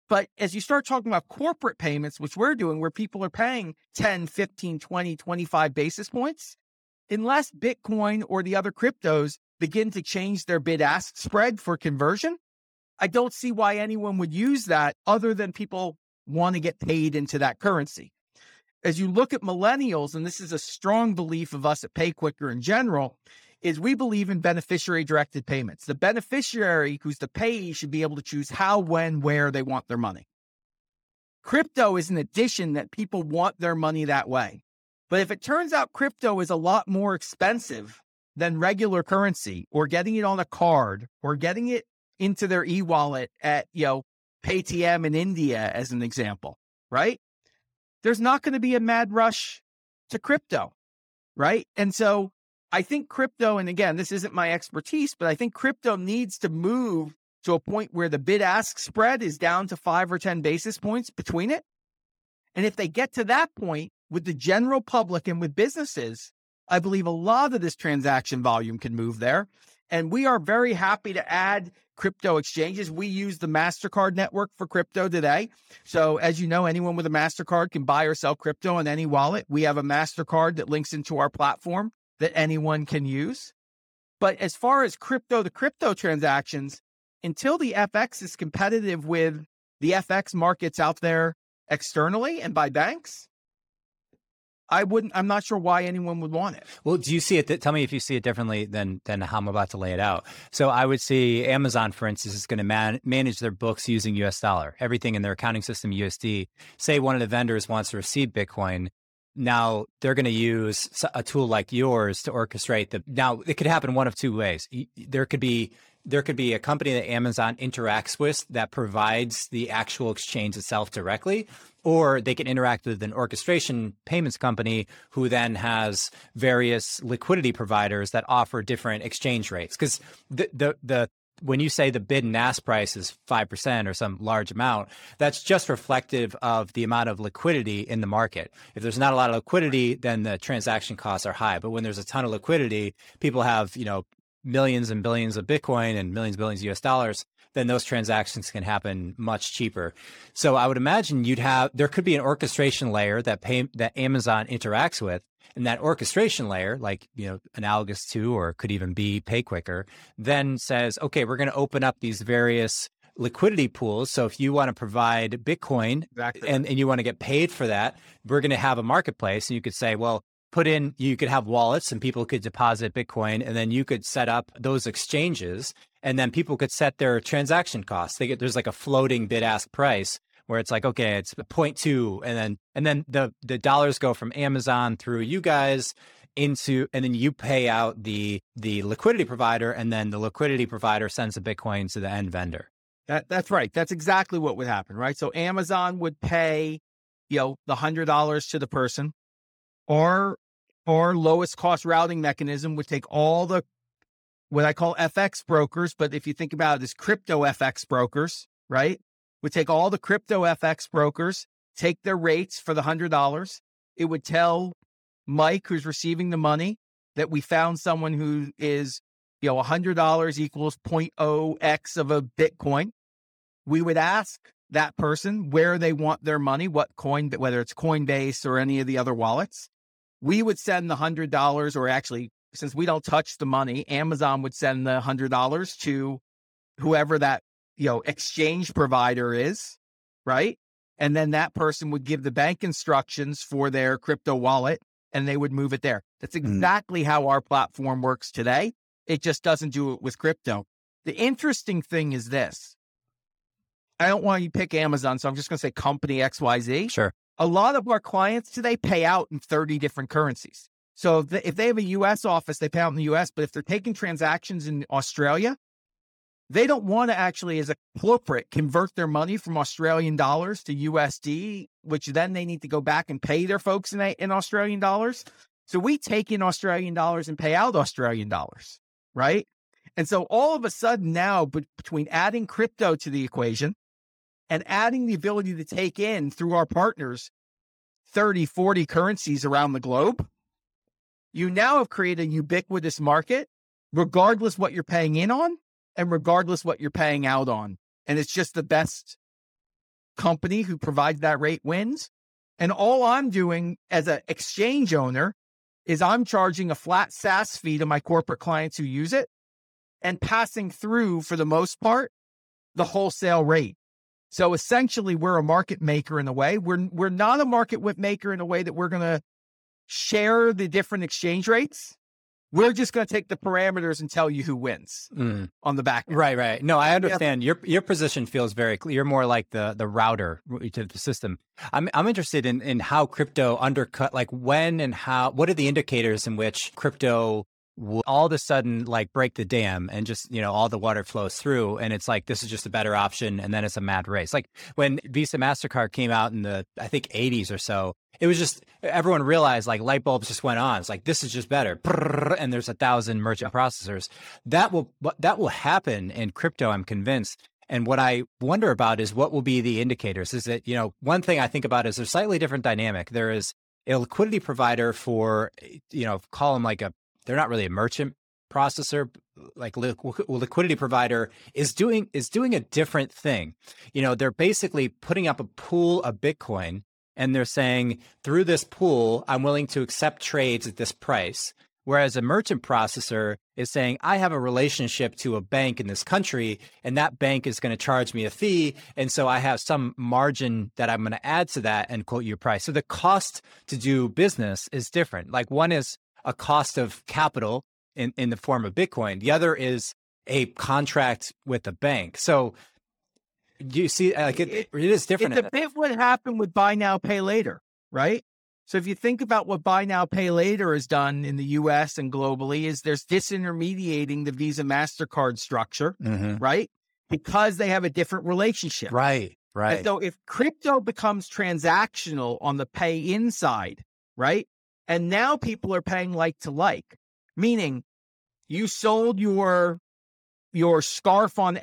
But as you start talking about corporate payments, which we're doing, where people are paying 10, 15, 20, 25 basis points, unless Bitcoin or the other cryptos begin to change their bid-ask spread for conversion, I don't see why anyone would use that other than people want to get paid into that currency. As you look at millennials, and this is a strong belief of us at PayQuicker in general, is we believe in beneficiary-directed payments. The beneficiary, who's the payee, should be able to choose how, when, where they want their money. Crypto is an addition that people want their money that way. But if it turns out crypto is a lot more expensive than regular currency, or getting it on a card, or getting it into their e-wallet at, Paytm in India, as an example, right? There's not going to be a mad rush to crypto, right? And so I think crypto, and again, this isn't my expertise, but I think crypto needs to move to a point where the bid-ask spread is down to 5 or 10 basis points between it. And if they get to that point with the general public and with businesses, I believe a lot of this transaction volume can move there. And we are very happy to add crypto exchanges. We use the MasterCard network for crypto today. So as you know, anyone with a MasterCard can buy or sell crypto on any wallet. We have a MasterCard that links into our platform that anyone can use. But as far as crypto to crypto transactions, until the FX is competitive with the FX markets out there externally and by banks, I'm not sure why anyone would want it. Well, do you see it? Tell me if you see it differently than how I'm about to lay it out. So I would see Amazon, for instance, is going to manage their books using US dollar, everything in their accounting system, USD. Say one of the vendors wants to receive Bitcoin. Now they're going to use a tool like yours to orchestrate now it could happen one of two ways. There could be a company that Amazon interacts with that provides the actual exchange itself directly, or they can interact with an orchestration payments company who then has various liquidity providers that offer different exchange rates. Because when you say the bid and ask price is 5% or some large amount, that's just reflective of the amount of liquidity in the market. If there's not a lot of liquidity, then the transaction costs are high. But when there's a ton of liquidity, people have, millions and billions of Bitcoin and millions, billions of US dollars, then those transactions can happen much cheaper. So I would imagine there could be an orchestration layer that Amazon interacts with. And that orchestration layer, like, analogous to, or could even be PayQuicker, then says, okay, we're going to open up these various liquidity pools. So if you want to provide Bitcoin and you want to get paid for that, we're going to have a marketplace. And you could say, well, you could have wallets and people could deposit Bitcoin, and then you could set up those exchanges, and then people could set their transaction costs. There's like a floating bid-ask price where it's like, okay, it's 0.2, and then the dollars go from Amazon through you guys and then you pay out the liquidity provider, and then the liquidity provider sends the Bitcoin to the end vendor. That's right. That's exactly what would happen, right? So Amazon would pay, the $100 to the person, or lowest cost routing mechanism would take all the, what I call FX brokers, but if you think about it as crypto FX brokers, right? Would take all the crypto FX brokers, take their rates for the $100. It would tell Mike, who's receiving the money, that we found someone who is, $100 equals 0.0x of a Bitcoin. We would ask that person where they want their money, what coin, whether it's Coinbase or any of the other wallets. We would send the $100, or actually, since we don't touch the money, Amazon would send the $100 to whoever that, exchange provider is, right? And then that person would give the bank instructions for their crypto wallet, and they would move it there. That's exactly how our platform works today. It just doesn't do it with crypto. The interesting thing is this. I don't want you to pick Amazon, so I'm just going to say company XYZ. Sure. A lot of our clients today pay out in 30 different currencies. So if they have a U.S. office, they pay out in the U.S., but if they're taking transactions in Australia, they don't want to actually, as a corporate, convert their money from Australian dollars to USD, which then they need to go back and pay their folks in Australian dollars. So we take in Australian dollars and pay out Australian dollars, right? And so all of a sudden now, between adding crypto to the equation and adding the ability to take in through our partners 30, 40 currencies around the globe, you now have created a ubiquitous market, regardless what you're paying in on and regardless what you're paying out on. And it's just the best company who provides that rate wins. And all I'm doing as an exchange owner is I'm charging a flat SaaS fee to my corporate clients who use it and passing through, for the most part, the wholesale rate. So essentially, we're a market maker in a way. We're not a market maker in a way that we're going to share the different exchange rates. We're just going to take the parameters and tell you who wins on the back end. Right. No, I understand. Your position feels very clear. You're more like the router to the system. I'm interested in how crypto undercut, like when and how, what are the indicators in which crypto will all of a sudden like break the dam and just, all the water flows through and it's like, this is just a better option. And then it's a mad race. Like when Visa MasterCard came out in the, I think 80s or so, it was just, everyone realized like light bulbs just went on. It's like, this is just better. And there's 1,000 merchant processors. That will happen in crypto, I'm convinced. And what I wonder about is what will be the indicators. Is that, one thing I think about is there's a slightly different dynamic. There is a liquidity provider for, call them like they're not really a merchant processor, like liquidity provider is doing a different thing. They're basically putting up a pool of Bitcoin and they're saying through this pool, I'm willing to accept trades at this price. Whereas a merchant processor is saying, I have a relationship to a bank in this country and that bank is going to charge me a fee. And so I have some margin that I'm going to add to that and quote your price. So the cost to do business is different. Like one is a cost of capital in the form of Bitcoin. The other is a contract with a bank. So you see, like it is different. It's a bit what happened with buy now, pay later, right? So if you think about what buy now, pay later has done in the US and globally is there's disintermediating the Visa MasterCard structure, right? Because they have a different relationship. Right. And so if crypto becomes transactional on the pay in side, right? And now people are paying like to like, meaning you sold your scarf on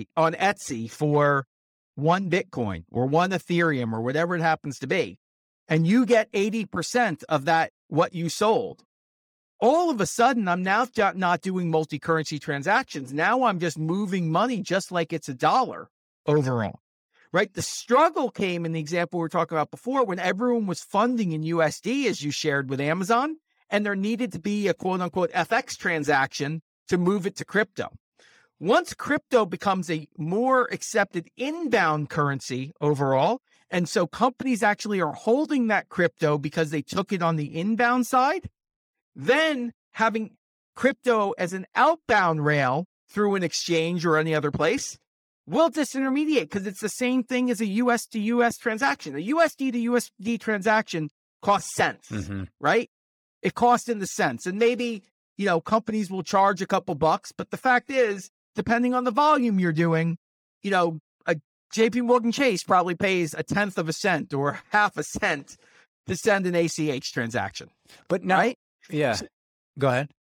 Etsy for 1 Bitcoin or 1 Ethereum or whatever it happens to be, and you get 80% of that, what you sold. All of a sudden, I'm now not doing multi-currency transactions. Now I'm just moving money just like it's $1 overall, right? The struggle came in the example we were talking about before when everyone was funding in USD, as you shared with Amazon, and there needed to be a quote unquote FX transaction to move it to crypto. Once crypto becomes a more accepted inbound currency overall, and so companies actually are holding that crypto because they took it on the inbound side, then having crypto as an outbound rail through an exchange or any other place will disintermediate because it's the same thing as a US to US transaction. A USD to USD transaction costs cents, right? It costs in the cents. And maybe, companies will charge a couple bucks, but the fact is, depending on the volume you're doing, a JP Morgan Chase probably pays 1/10 of a cent or half a cent to send an ACH transaction. But now, right? Yeah. Go ahead.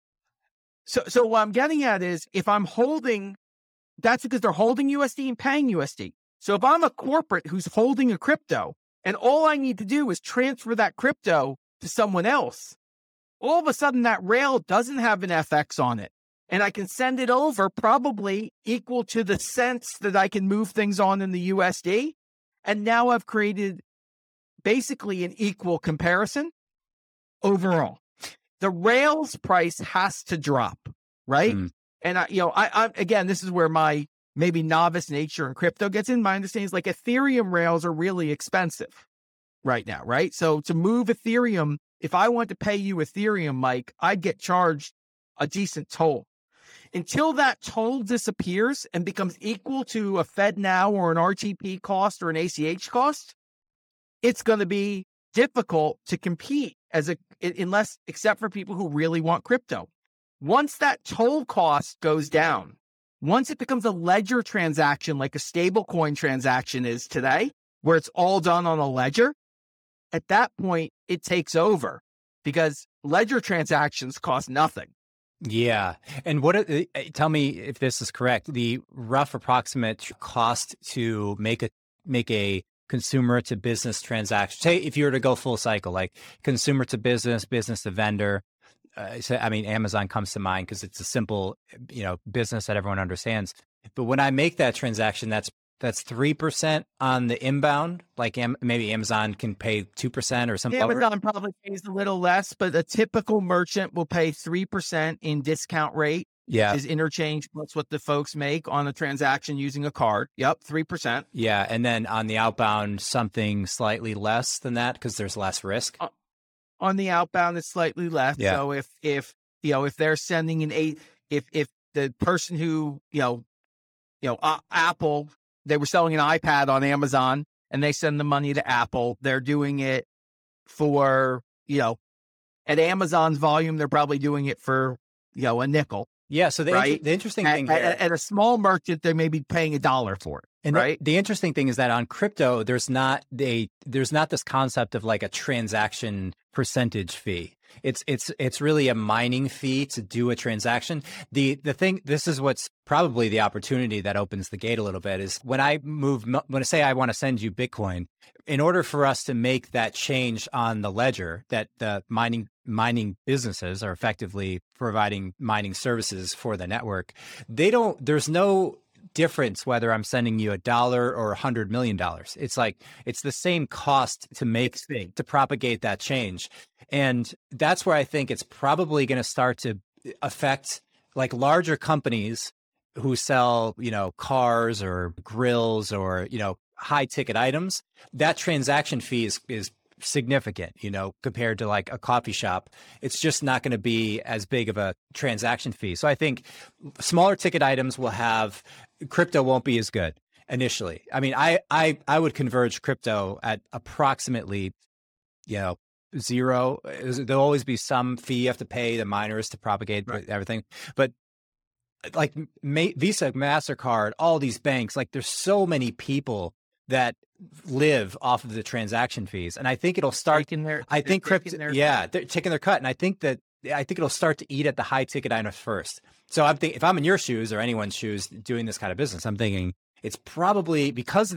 So what I'm getting at is if I'm holding, that's because they're holding USD and paying USD. So if I'm a corporate who's holding a crypto and all I need to do is transfer that crypto to someone else, all of a sudden that rail doesn't have an FX on it. And I can send it over probably equal to the cents that I can move things on in the USD. And now I've created basically an equal comparison overall. The rails price has to drop, right? And I again, this is where my maybe novice nature in crypto gets in. My understanding is like Ethereum rails are really expensive right now, right? So to move Ethereum, if I want to pay you Ethereum, Mike, I'd get charged a decent toll. Until that toll disappears and becomes equal to a FedNow or an RTP cost or an ACH cost, it's going to be difficult to compete except for people who really want crypto. Once that toll cost goes down, once it becomes a ledger transaction like a stablecoin transaction is today, where it's all done on a ledger, at that point, it takes over because ledger transactions cost nothing. Yeah. And tell me if this is correct, the rough approximate cost to make a consumer to business transaction. Say if you were to go full cycle, like consumer to business, business to vendor. Amazon comes to mind because it's a simple, business that everyone understands. But when I make that transaction, that's That's 3% on the inbound. Like maybe Amazon can pay 2% or something. Amazon probably pays a little less, but a typical merchant will pay 3% in discount rate. Yeah. Is interchange plus what the folks make on a transaction using a card. Yep, 3%. Yeah, and then on the outbound, something slightly less than that because there's less risk. On the outbound, it's slightly less. Yeah. So if they're sending if the person who Apple, they were selling an iPad on Amazon and they send the money to Apple, they're doing it for at Amazon's volume, they're probably doing it for a nickel. Yeah. So the interesting thing here, at a small merchant, they may be paying $1 for it. And right. The interesting thing is that on crypto, there's not this concept of like a transaction percentage fee. It's really a mining fee to do a transaction. The thing, this is what's probably the opportunity that opens the gate a little bit, is when I say I want to send you Bitcoin, in order for us to make that change on the ledger, that the mining businesses are effectively providing mining services for the network, there's no difference whether I'm sending you $1 or $100 million. It's the same cost to propagate that change. And that's where I think it's probably going to start to affect like larger companies who sell, cars or grills or, high ticket items. That transaction fee is significant, compared to like a coffee shop. It's just not going to be as big of a transaction fee. So I think smaller ticket items crypto won't be as good initially. I mean, I would converge crypto at approximately, zero. There'll always be some fee you have to pay the miners to propagate everything. But like Visa, MasterCard, all these banks, like there's so many people that live off of the transaction fees. And I think it'll start, they're taking their cut. And I think it'll start to eat at the high ticket items first. So if I'm in your shoes or anyone's shoes doing this kind of business, I'm thinking it's probably because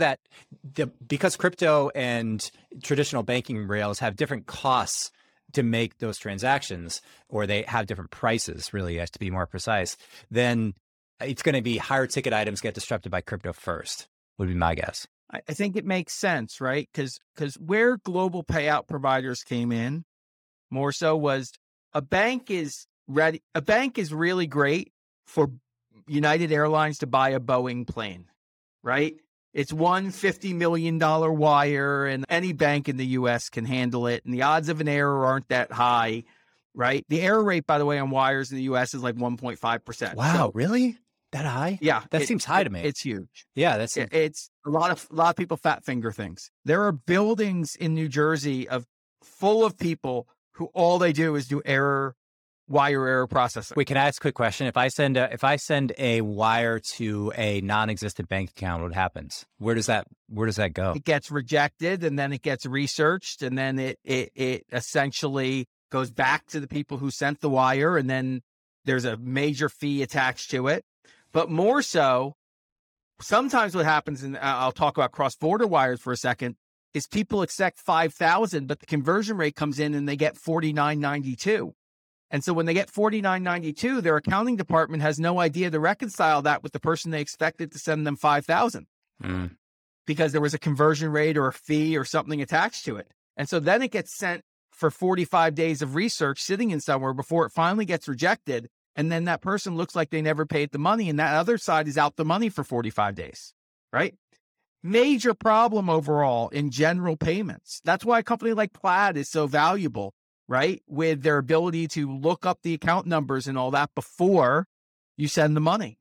crypto and traditional banking rails have different costs to make those transactions, or they have different prices, really, to be more precise, then it's going to be higher ticket items get disrupted by crypto first, would be my guess. I think it makes sense, right? Because where global payout providers came in more so was a bank is ready. A bank is really great for United Airlines to buy a Boeing plane, right? It's one $50 million wire and any bank in the US can handle it. And the odds of an error aren't that high, right? The error rate, by the way, on wires in the US is like 1.5%. Wow, really? That high? Yeah. That seems high to me. It's huge. Yeah. It's a lot of people fat finger things. There are buildings in New Jersey full of people who all they do is do wire error processing. Wait, can I ask a quick question? If I send a wire to a non-existent bank account, what happens? Where does that go? It gets rejected and then it gets researched and then it essentially goes back to the people who sent the wire, and then there's a major fee attached to it. But more so, sometimes what happens, and I'll talk about cross-border wires for a second, is people expect 5,000, but the conversion rate comes in and they get 49.92. And so when they get 49.92, their accounting department has no idea to reconcile that with the person they expected to send them 5,000 because there was a conversion rate or a fee or something attached to it. And so then it gets sent for 45 days of research sitting in somewhere before it finally gets rejected. And then that person looks like they never paid the money, and that other side is out the money for 45 days, right? Major problem overall in general payments. That's why a company like Plaid is so valuable, right? With their ability to look up the account numbers and all that before you send the money.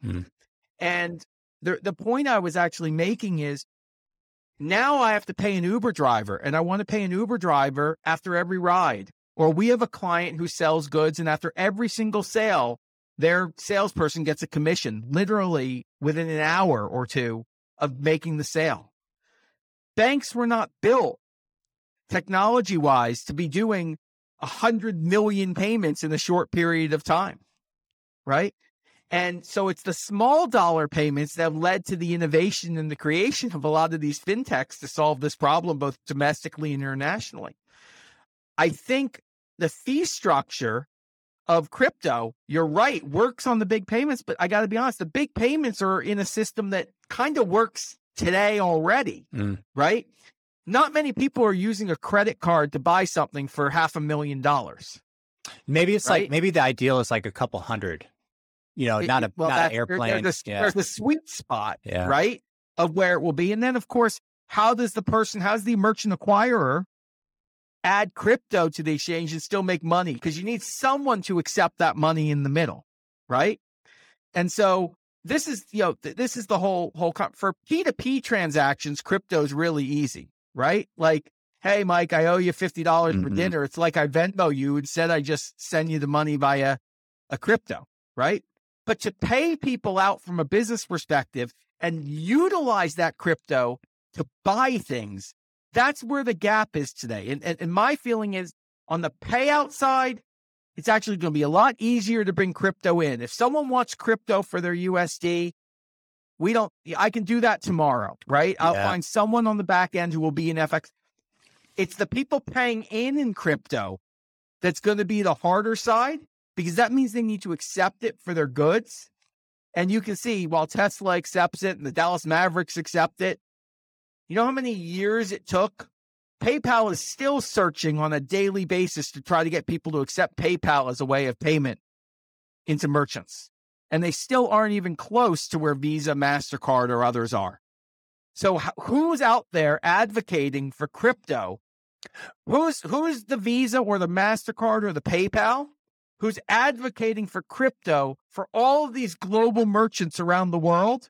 And the point I was actually making is now I have to pay an Uber driver, and I want to pay an Uber driver after every ride. Or we have a client who sells goods, and after every single sale, their salesperson gets a commission literally within an hour or two of making the sale. Banks were not built technology-wise to be doing 100 million payments in a short period of time, right? And so it's the small dollar payments that have led to the innovation and the creation of a lot of these fintechs to solve this problem, both domestically and internationally. I think the fee structure of crypto, you're right, works on the big payments, but I got to be honest, the big payments are in a system that kind of works today already, right? Not many people are using a credit card to buy something for $500,000. Maybe it's right? like, maybe the ideal is like a couple hundred, not an airplane. There's a sweet spot, Yeah. right, of where it will be. And then, of course, how does the merchant acquirer add crypto to the exchange and still make money? Because you need someone to accept that money in the middle, right? And so this is, this is the whole for P2P transactions, crypto is really easy, right? Like, hey, Mike, I owe you $50 for dinner. It's like I Venmo you. Instead, I just send you the money via a crypto, right? But to pay people out from a business perspective and utilize that crypto to buy things, that's where the gap is today. And my feeling is on the payout side, it's actually going to be a lot easier to bring crypto in. If someone wants crypto for their USD, I can do that tomorrow, right? I'll find someone on the back end who will be in FX. It's the people paying in crypto that's going to be the harder side, because that means they need to accept it for their goods. And you can see while Tesla accepts it and the Dallas Mavericks accept it, you know how many years it took? PayPal is still searching on a daily basis to try to get people to accept PayPal as a way of payment into merchants. And they still aren't even close to where Visa, MasterCard, or others are. So who's out there advocating for crypto? Who's the Visa or the MasterCard or the PayPal who's advocating for crypto for all of these global merchants around the world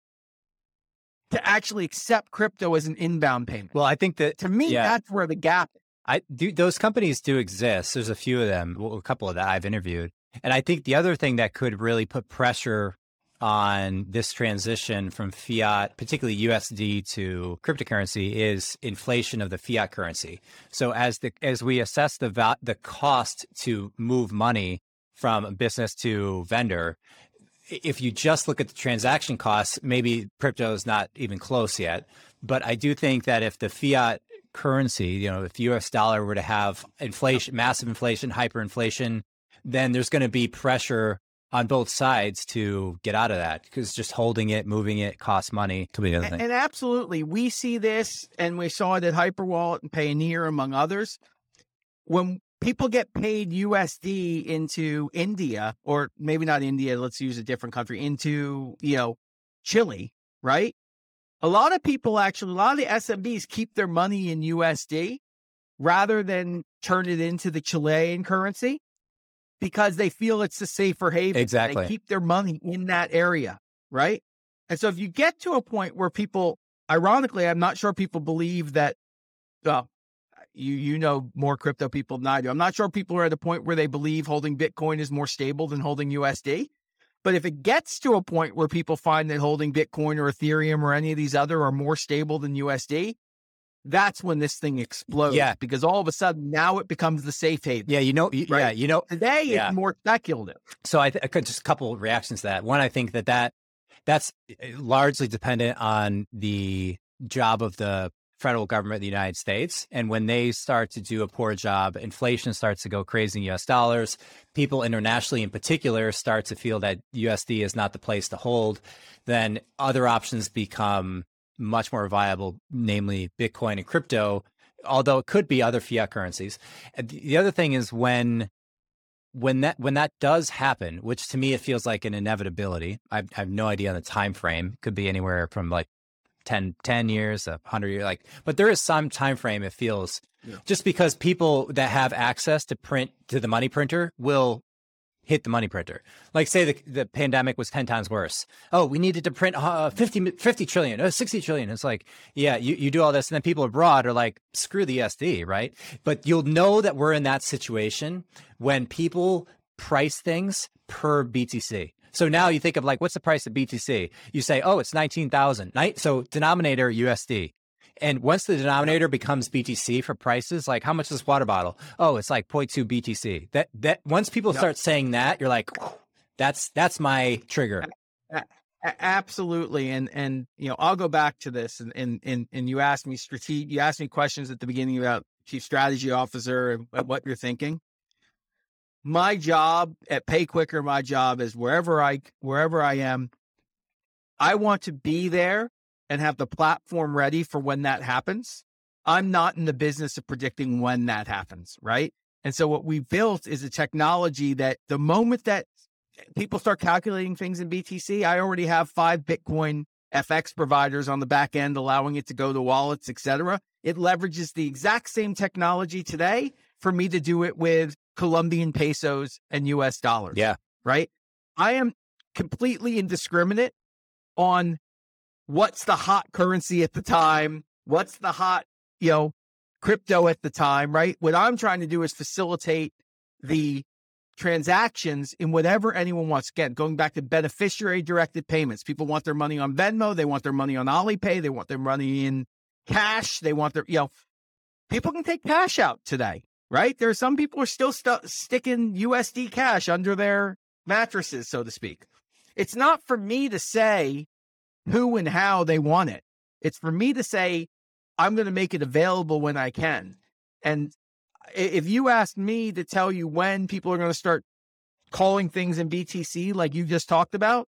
to actually accept crypto as an inbound payment? Well, I think that, to me, that's where the gap is. Those companies do exist. There's a few of them, a couple of that I've interviewed. And I think the other thing that could really put pressure on this transition from fiat, particularly USD, to cryptocurrency is inflation of the fiat currency. So as we assess the cost to move money from business to vendor, if you just look at the transaction costs, maybe crypto is not even close yet. But I do think that if the fiat currency, if US dollar were to have inflation, massive inflation, hyperinflation, then there's going to be pressure on both sides to get out of that, because just holding it, moving it costs money. To be the other thing. And absolutely, we see this, and we saw it at Hyperwallet and Payoneer, among others. When people get paid USD into India, or maybe not India, let's use a different country, into, Chile, right? A lot of the SMBs keep their money in USD rather than turn it into the Chilean currency, because they feel it's a safer haven. Exactly. They keep their money in that area, right? And so if you get to a point where people, ironically, I'm not sure people believe that, you know more crypto people than I do. I'm not sure people are at a point where they believe holding Bitcoin is more stable than holding USD. But if it gets to a point where people find that holding Bitcoin or Ethereum or any of these other are more stable than USD, that's when this thing explodes. Yeah. Because all of a sudden now it becomes the safe haven. Yeah, right? Today it's more speculative. So I could just a couple of reactions to that. One, I think that's largely dependent on the job of the federal government of the United States. And when they start to do a poor job, inflation starts to go crazy in US dollars. People internationally in particular start to feel that USD is not the place to hold. Then other options become much more viable, namely Bitcoin and crypto, although it could be other fiat currencies. And the other thing is when that does happen, which to me it feels like an inevitability. I have no idea on the time frame. It could be anywhere from like 10 years, 100 years, but there is some time frame, it feels, just because people that have access to the money printer will hit the money printer. Like say the pandemic was 10 times worse. Oh, we needed to print 50 trillion, 60 trillion. It's like, yeah, you do all this, and then people abroad are like, screw the USD, right? But you'll know that we're in that situation when people price things per BTC. So now you think of like, what's the price of BTC? You say, oh, it's 19,000. So denominator USD. And once the denominator becomes BTC for prices, like how much is this water bottle? Oh, it's like 0.2 BTC. That once people start saying that, you're like, that's my trigger. Absolutely. And I'll go back to this and you asked me questions at the beginning about chief strategy officer and what you're thinking. My job at PayQuicker, my job is wherever I am, I want to be there and have the platform ready for when that happens. I'm not in the business of predicting when that happens, right? And so what we built is a technology that the moment that people start calculating things in BTC, I already have 5 Bitcoin FX providers on the back end, allowing it to go to wallets, et cetera. It leverages the exact same technology today for me to do it with Colombian pesos and US dollars. Yeah. Right. I am completely indiscriminate on what's the hot currency at the time, what's the hot, crypto at the time, right? What I'm trying to do is facilitate the transactions in whatever anyone wants. Again, going back to beneficiary directed payments. People want their money on Venmo. They want their money on Alipay. They want their money in cash. They want their, people can take cash out today, right? There are some people who are still sticking USD cash under their mattresses, so to speak. It's not for me to say who and how they want it. It's for me to say, I'm going to make it available when I can. And if you asked me to tell you when people are going to start calling things in BTC, like you just talked about,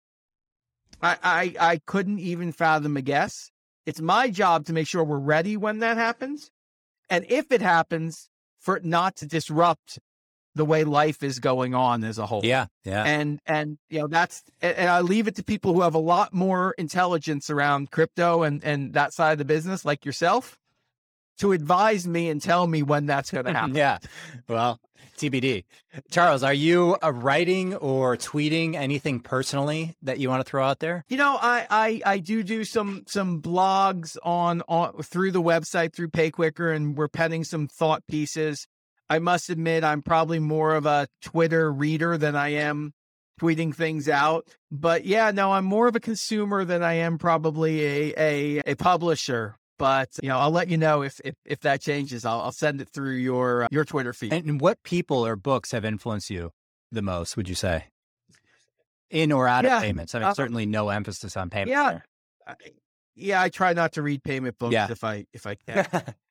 I couldn't even fathom a guess. It's my job to make sure we're ready when that happens. And if it happens, for it not to disrupt the way life is going on as a whole. Yeah. And that's, and I leave it to people who have a lot more intelligence around crypto and that side of the business, like yourself, to advise me and tell me when that's going to happen. Yeah. Well, TBD. Charles, are you writing or tweeting anything personally that you want to throw out there? I do some blogs on through the website, through PayQuicker, and we're penning some thought pieces. I must admit, I'm probably more of a Twitter reader than I am tweeting things out. But yeah, no, I'm more of a consumer than I am probably a publisher. But I'll let you know if that changes. I'll send it through your Twitter feed. And what people or books have influenced you the most, would you say? In or out of payments? I mean, certainly no emphasis on payments. Yeah, I try not to read payment books if I can.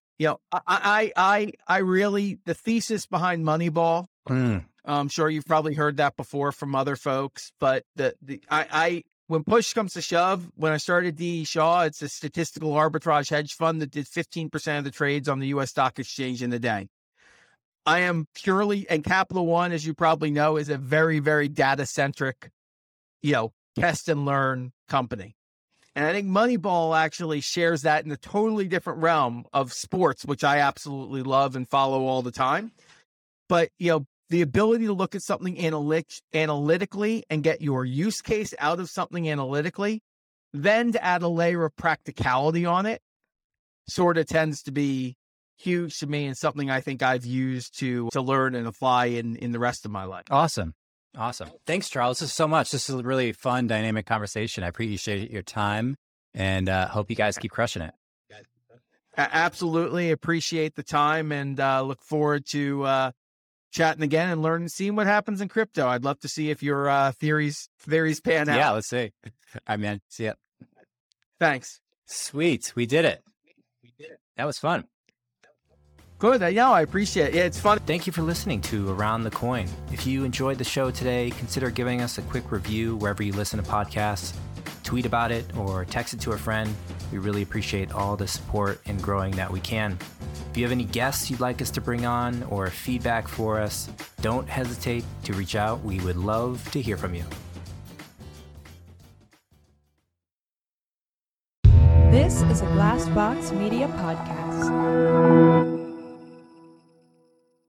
I really, the thesis behind Moneyball, I'm sure you've probably heard that before from other folks, but when push comes to shove, when I started D.E. Shaw, it's a statistical arbitrage hedge fund that did 15% of the trades on the U.S. stock exchange in a day. I am purely, and Capital One, as you probably know, is a very, very data-centric, test and learn company. And I think Moneyball actually shares that in a totally different realm of sports, which I absolutely love and follow all the time. But, the ability to look at something analytically and get your use case out of something analytically, then to add a layer of practicality on it, sort of tends to be huge to me and something I think I've used to learn and apply in the rest of my life. Awesome. Thanks, Charles. This is so much. This is a really fun, dynamic conversation. I appreciate your time and hope you guys keep crushing it. Absolutely. Appreciate the time and look forward to chatting again and learning, seeing what happens in crypto. I'd love to see if your theories pan out. Yeah, let's see. All right, man. See ya. Thanks. Sweet. We did it. That was fun. Good. I appreciate it. Yeah, it's fun. Thank you for listening to Around the Coin. If you enjoyed the show today, consider giving us a quick review wherever you listen to podcasts. Tweet about it or text it to a friend. We really appreciate all the support in growing that we can. If you have any guests you'd like us to bring on or feedback for us, don't hesitate to reach out. We would love to hear from you. This is a Glassbox Media podcast.